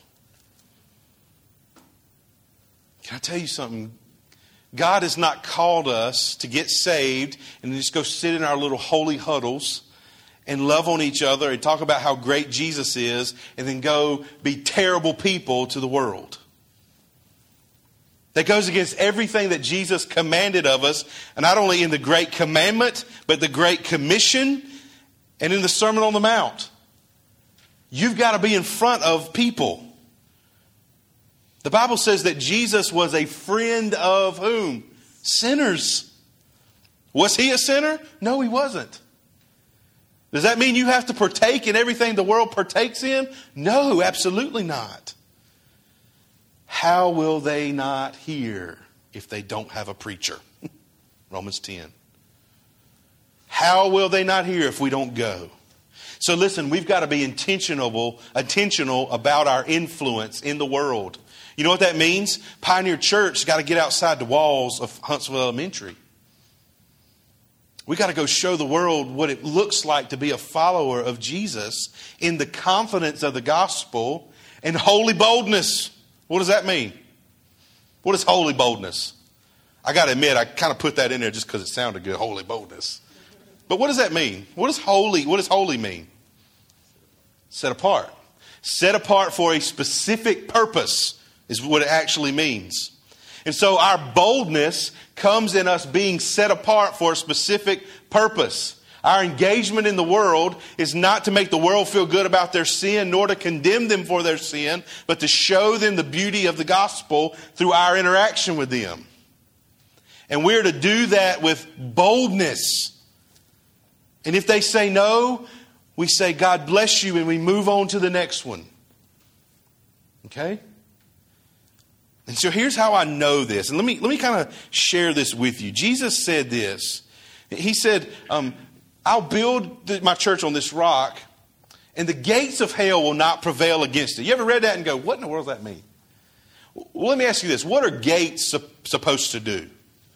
Can I tell you something? God has not called us to get saved and just go sit in our little holy huddles and love on each other and talk about how great Jesus is and then go be terrible people to the world. That goes against everything that Jesus commanded of us, and not only in the Great Commandment, but the Great Commission and in the Sermon on the Mount. You've got to be in front of people. The Bible says that Jesus was a friend of whom? Sinners. Was he a sinner? No, he wasn't. Does that mean you have to partake in everything the world partakes in? No, absolutely not. How will they not hear if they don't have a preacher? Romans ten. How will they not hear if we don't go? So listen, we've got to be intentional, intentional about our influence in the world. You know what that means? Pioneer Church has got to get outside the walls of Huntsville Elementary. We got to go show the world what it looks like to be a follower of Jesus in the confidence of the gospel and holy boldness. What does that mean? What is holy boldness? I got to admit, I kind of put that in there just because it sounded good, holy boldness. But what does that mean? What does holy, what does holy mean? Set apart. Set apart for a specific purpose is what it actually means. And so our boldness comes in us being set apart for a specific purpose. Our engagement in the world is not to make the world feel good about their sin, nor to condemn them for their sin, but to show them the beauty of the gospel through our interaction with them. And we're to do that with boldness. And if they say no, we say, God bless you, and we move on to the next one. Okay? And so here's how I know this. And let me let me kind of share this with you. Jesus said this. He said, um, I'll build the, my church on this rock, and the gates of hell will not prevail against it. You ever read that and go, what in the world does that mean? Well, let me ask you this. What are gates su- supposed to do?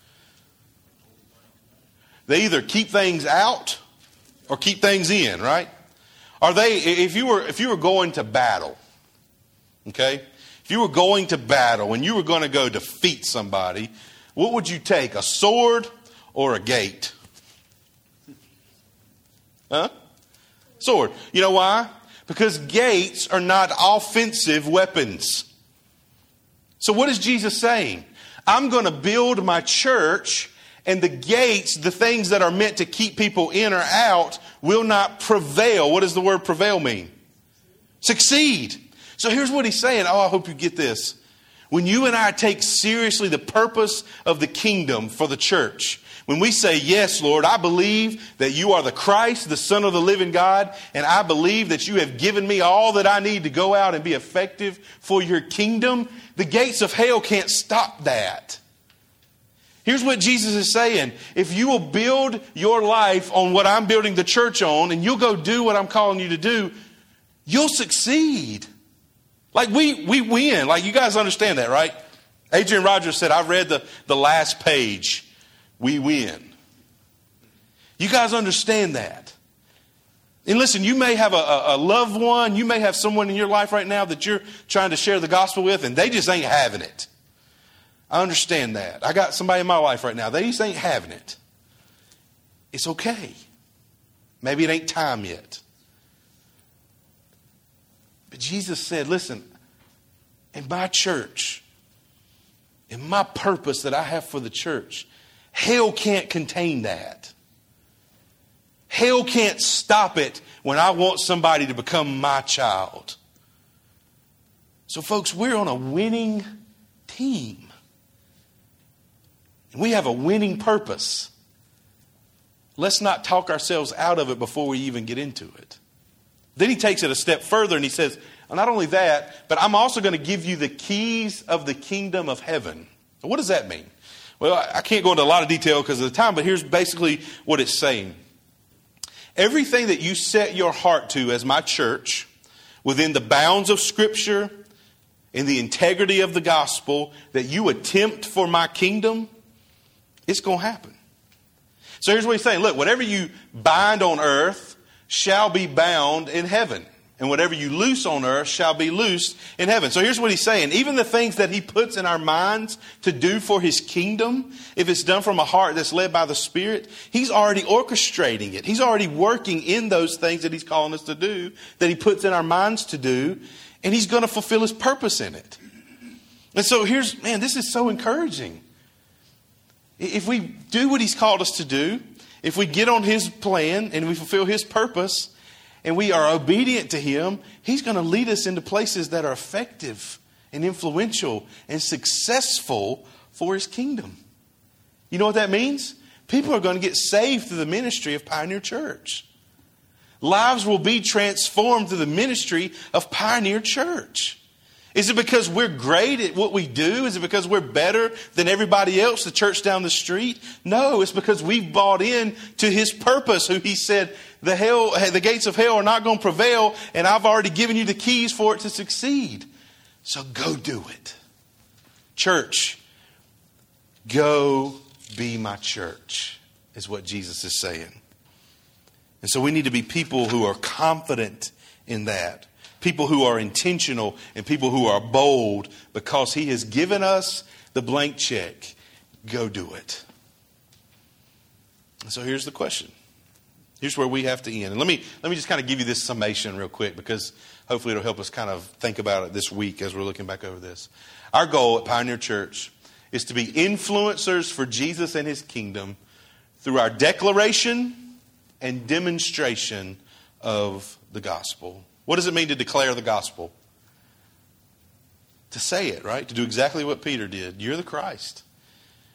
They either keep things out or keep things in, right? Are they, if you were if you were going to battle, okay? If you were going to battle and you were going to go defeat somebody, what would you take? A sword or a gate? Huh? Sword. You know why? Because gates are not offensive weapons. So what is Jesus saying? I'm going to build my church, and the gates, the things that are meant to keep people in or out, will not prevail. What does the word prevail mean? Succeed. So here's what he's saying. Oh, I hope you get this. When you and I take seriously the purpose of the kingdom for the church, when we say, yes, Lord, I believe that you are the Christ, the Son of the living God, and I believe that you have given me all that I need to go out and be effective for your kingdom, the gates of hell can't stop that. Here's what Jesus is saying. If you will build your life on what I'm building the church on, and you'll go do what I'm calling you to do, you'll succeed. Like we we win. Like you guys understand that, right? Adrian Rogers said, I read the, the last page. We win. You guys understand that. And listen, you may have a, a, a loved one. You may have someone in your life right now that you're trying to share the gospel with, and they just ain't having it. I understand that. I got somebody in my life right now. They just ain't having it. It's okay. Maybe it ain't time yet. But Jesus said, listen, in my church, in my purpose that I have for the church, hell can't contain that. Hell can't stop it when I want somebody to become my child. So folks, we're on a winning team. And we have a winning purpose. Let's not talk ourselves out of it before we even get into it. Then he takes it a step further and he says, well, not only that, but I'm also going to give you the keys of the kingdom of heaven. What does that mean? Well, I can't go into a lot of detail because of the time, but here's basically what it's saying. Everything that you set your heart to as my church, within the bounds of Scripture, in the integrity of the gospel, that you attempt for my kingdom, it's going to happen. So here's what he's saying. Look, whatever you bind on earth shall be bound in heaven. And whatever you loose on earth shall be loosed in heaven. So here's what he's saying. Even the things that he puts in our minds to do for his kingdom, if it's done from a heart that's led by the Spirit, he's already orchestrating it. He's already working in those things that he's calling us to do, that he puts in our minds to do, and he's going to fulfill his purpose in it. And so here's, man, this is so encouraging. If we do what he's called us to do, if we get on his plan and we fulfill his purpose, and we are obedient to him, he's going to lead us into places that are effective and influential and successful for his kingdom. You know what that means? People are going to get saved through the ministry of Pioneer Church. Lives will be transformed through the ministry of Pioneer Church. Is it because we're great at what we do? Is it because we're better than everybody else, the church down the street? No, it's because we've bought in to his purpose, who he said, the hell, the gates of hell are not going to prevail, and I've already given you the keys for it to succeed. So go do it. Church, go be my church, is what Jesus is saying. And so we need to be people who are confident in that. People who are intentional and people who are bold, because he has given us the blank check. Go do it. And so here's the question. Here's where we have to end. And let me let me just kind of give you this summation real quick, because hopefully it'll help us kind of think about it this week as we're looking back over this. Our goal at Pioneer Church is to be influencers for Jesus and his kingdom through our declaration and demonstration of the gospel. What does it mean to declare the gospel? To say it, right? To do exactly what Peter did. You're the Christ.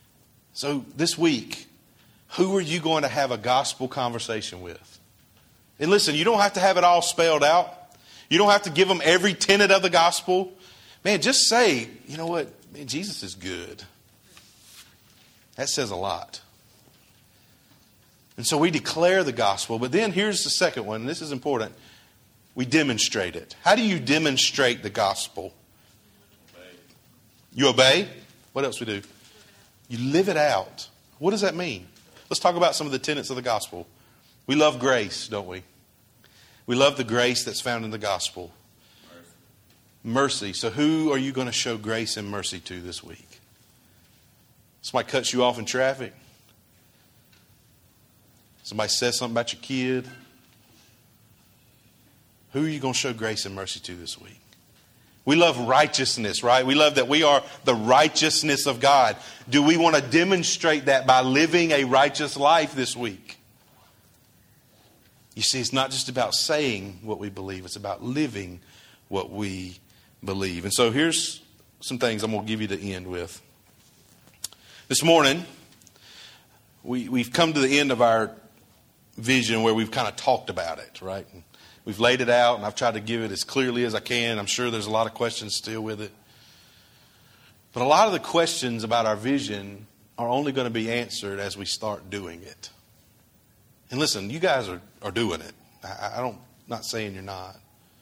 So this week, who are you going to have a gospel conversation with? And listen, you don't have to have it all spelled out. You don't have to give them every tenet of the gospel. Man, just say, you know what? Man, Jesus is good. That says a lot. And so we declare the gospel. But then here's the second one. And this is important. We demonstrate it. How do you demonstrate the gospel? Obey. You obey? What else we do? You live it out. What does that mean? Let's talk about some of the tenets of the gospel. We love grace, don't we? We love the grace that's found in the gospel. Mercy. Mercy. So who are you going to show grace and mercy to this week? Somebody cuts you off in traffic. Somebody says something about your kid. Who are you going to show grace and mercy to this week? We love righteousness, right? We love that we are the righteousness of God. Do we want to demonstrate that by living a righteous life this week? You see, it's not just about saying what we believe. It's about living what we believe. And so here's some things I'm going to give you to end with. This morning, we, we've come to the end of our vision where we've kind of talked about it, right? We've laid it out, and I've tried to give it as clearly as I can. I'm sure there's a lot of questions still with it. But a lot of the questions about our vision are only going to be answered as we start doing it. And listen, you guys are, are doing it. I, I don't, not saying you're not.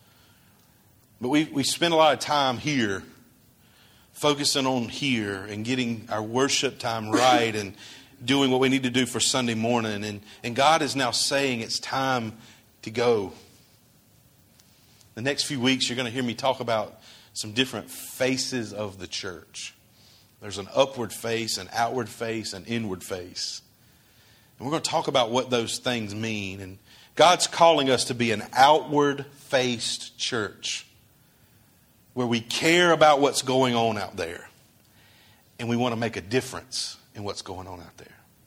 But we we spend a lot of time here, focusing on here and getting our worship time right and doing what we need to do for Sunday morning. And, and God is now saying it's time to go. The next few weeks, you're going to hear me talk about some different faces of the church. There's an upward face, an outward face, an inward face. And we're going to talk about what those things mean. And God's calling us to be an outward-faced church where we care about what's going on out there. And we want to make a difference in what's going on out there.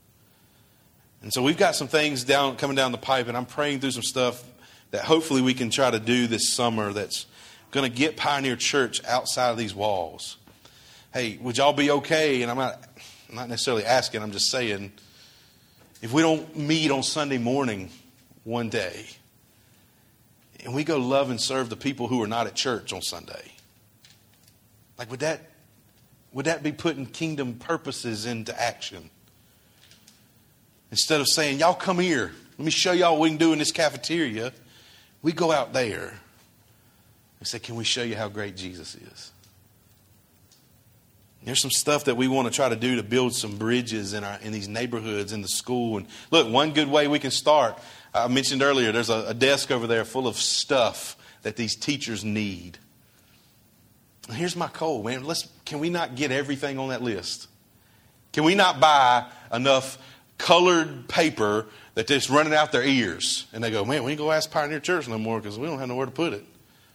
And so we've got some things down coming down the pipe, and I'm praying through some stuff that hopefully we can try to do this summer that's going to get Pioneer Church outside of these walls. Hey, would y'all be okay? And I'm not, I'm not necessarily asking, I'm just saying, if we don't meet on Sunday morning one day, and we go love and serve the people who are not at church on Sunday, like would that would that be putting kingdom purposes into action? Instead of saying, y'all come here, let me show y'all what we can do in this cafeteria, we go out there and say, can we show you how great Jesus is? There's some stuff that we want to try to do to build some bridges in our in these neighborhoods, in the school. And look, one good way we can start, I mentioned earlier, there's a, a desk over there full of stuff that these teachers need. And here's my call, man. Let's can we not get everything on that list? Can we not buy enough colored paper that just running out their ears? And they go, man, we ain't go ask Pioneer Church no more because we don't have nowhere to put it.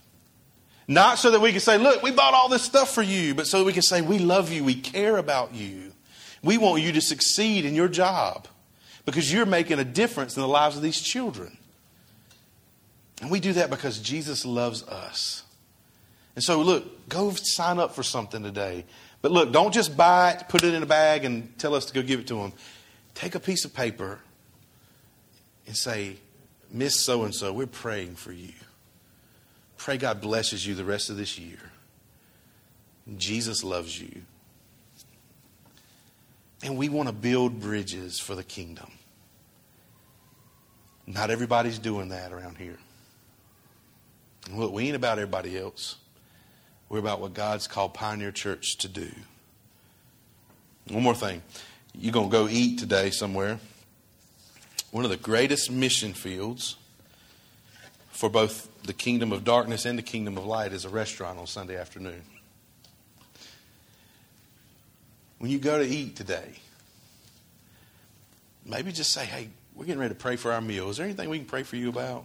Not so that we can say, look, we bought all this stuff for you, but so that we can say, we love you, we care about you. We want you to succeed in your job because you're making a difference in the lives of these children. And we do that because Jesus loves us. And so, look, go sign up for something today. But look, don't just buy it, put it in a bag, and tell us to go give it to them. Take a piece of paper and say, Miss So-and-so, we're praying for you. Pray God blesses you the rest of this year. Jesus loves you. And we want to build bridges for the kingdom. Not everybody's doing that around here. And look, we ain't about everybody else. We're about what God's called Pioneer Church to do. One more thing. You're going to go eat today somewhere. One of the greatest mission fields for both the kingdom of darkness and the kingdom of light is a restaurant on Sunday afternoon. When you go to eat today, maybe just say, hey, we're getting ready to pray for our meal. Is there anything we can pray for you about?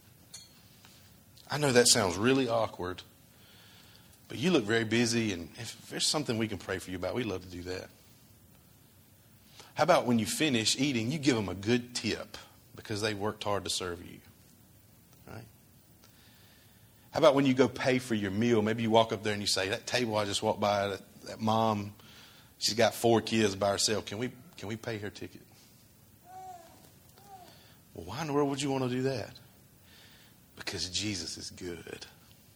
I know that sounds really awkward, but you look very busy, and if there's something we can pray for you about, we'd love to do that. How about when you finish eating, you give them a good tip because they worked hard to serve you? Right? How about when you go pay for your meal, maybe you walk up there and you say, that table I just walked by, that, that mom, she's got four kids by herself. Can we can we pay her ticket? Well, why in the world would you want to do that? because Jesus is good.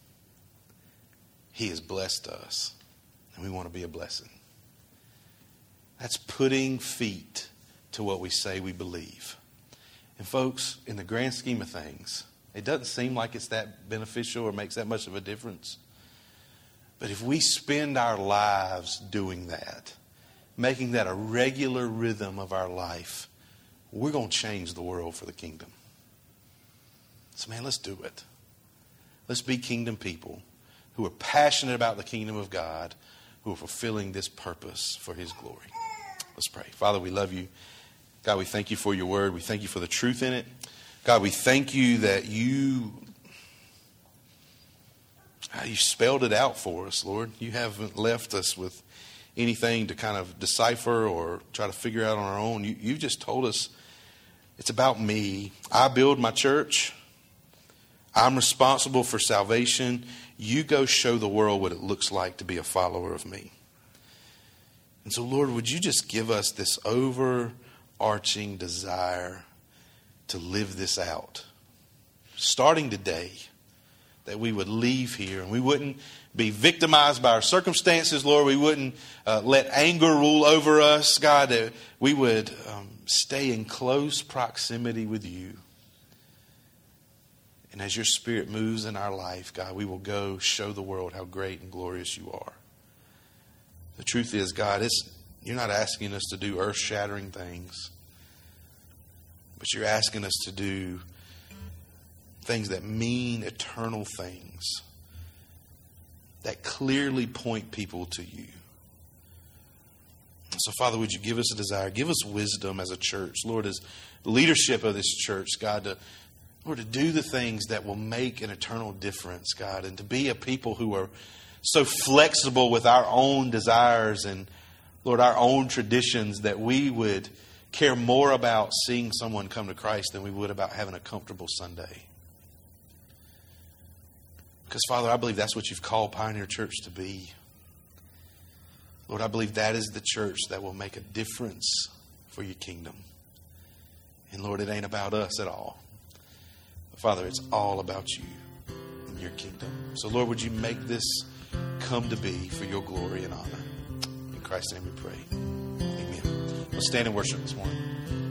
He has blessed us, and we want to be a blessing. That's putting feet to what we say we believe. And folks, in the grand scheme of things, it doesn't seem like it's that beneficial or makes that much of a difference. But if we spend our lives doing that, making that a regular rhythm of our life, we're going to change the world for the kingdom. So man, let's do it. Let's be kingdom people who are passionate about the kingdom of God, who are fulfilling this purpose for His glory. Let's pray. Father, we love you. God, we thank you for your word. We thank you for the truth in it. God, we thank you that you, you spelled it out for us, Lord. You haven't left us with anything to kind of decipher or try to figure out on our own. You, you just told us it's about me. I build my church. I'm responsible for salvation. You go show the world what it looks like to be a follower of me. And so, Lord, would you just give us this overarching desire to live this out, starting today, that we would leave here and we wouldn't be victimized by our circumstances, Lord. We wouldn't uh, let anger rule over us, God, that we would um, stay in close proximity with you. And as your Spirit moves in our life, God, we will go show the world how great and glorious you are. The truth is, God, it's, you're not asking us to do earth-shattering things, but you're asking us to do things that mean eternal things, that clearly point people to you. So, Father, would you give us a desire, give us wisdom as a church, Lord, as leadership of this church, God, to, Lord, to do the things that will make an eternal difference, God, and to be a people who are so flexible with our own desires and, Lord, our own traditions, that we would care more about seeing someone come to Christ than we would about having a comfortable Sunday. Because, Father, I believe that's what you've called Pioneer Church to be. Lord, I believe that is the church that will make a difference for your kingdom. And, Lord, it ain't about us at all. But, Father, it's all about you and your kingdom. So, Lord, would you make this come to be for your glory and honor? In Christ's name we pray. Amen. Let's stand and worship this morning.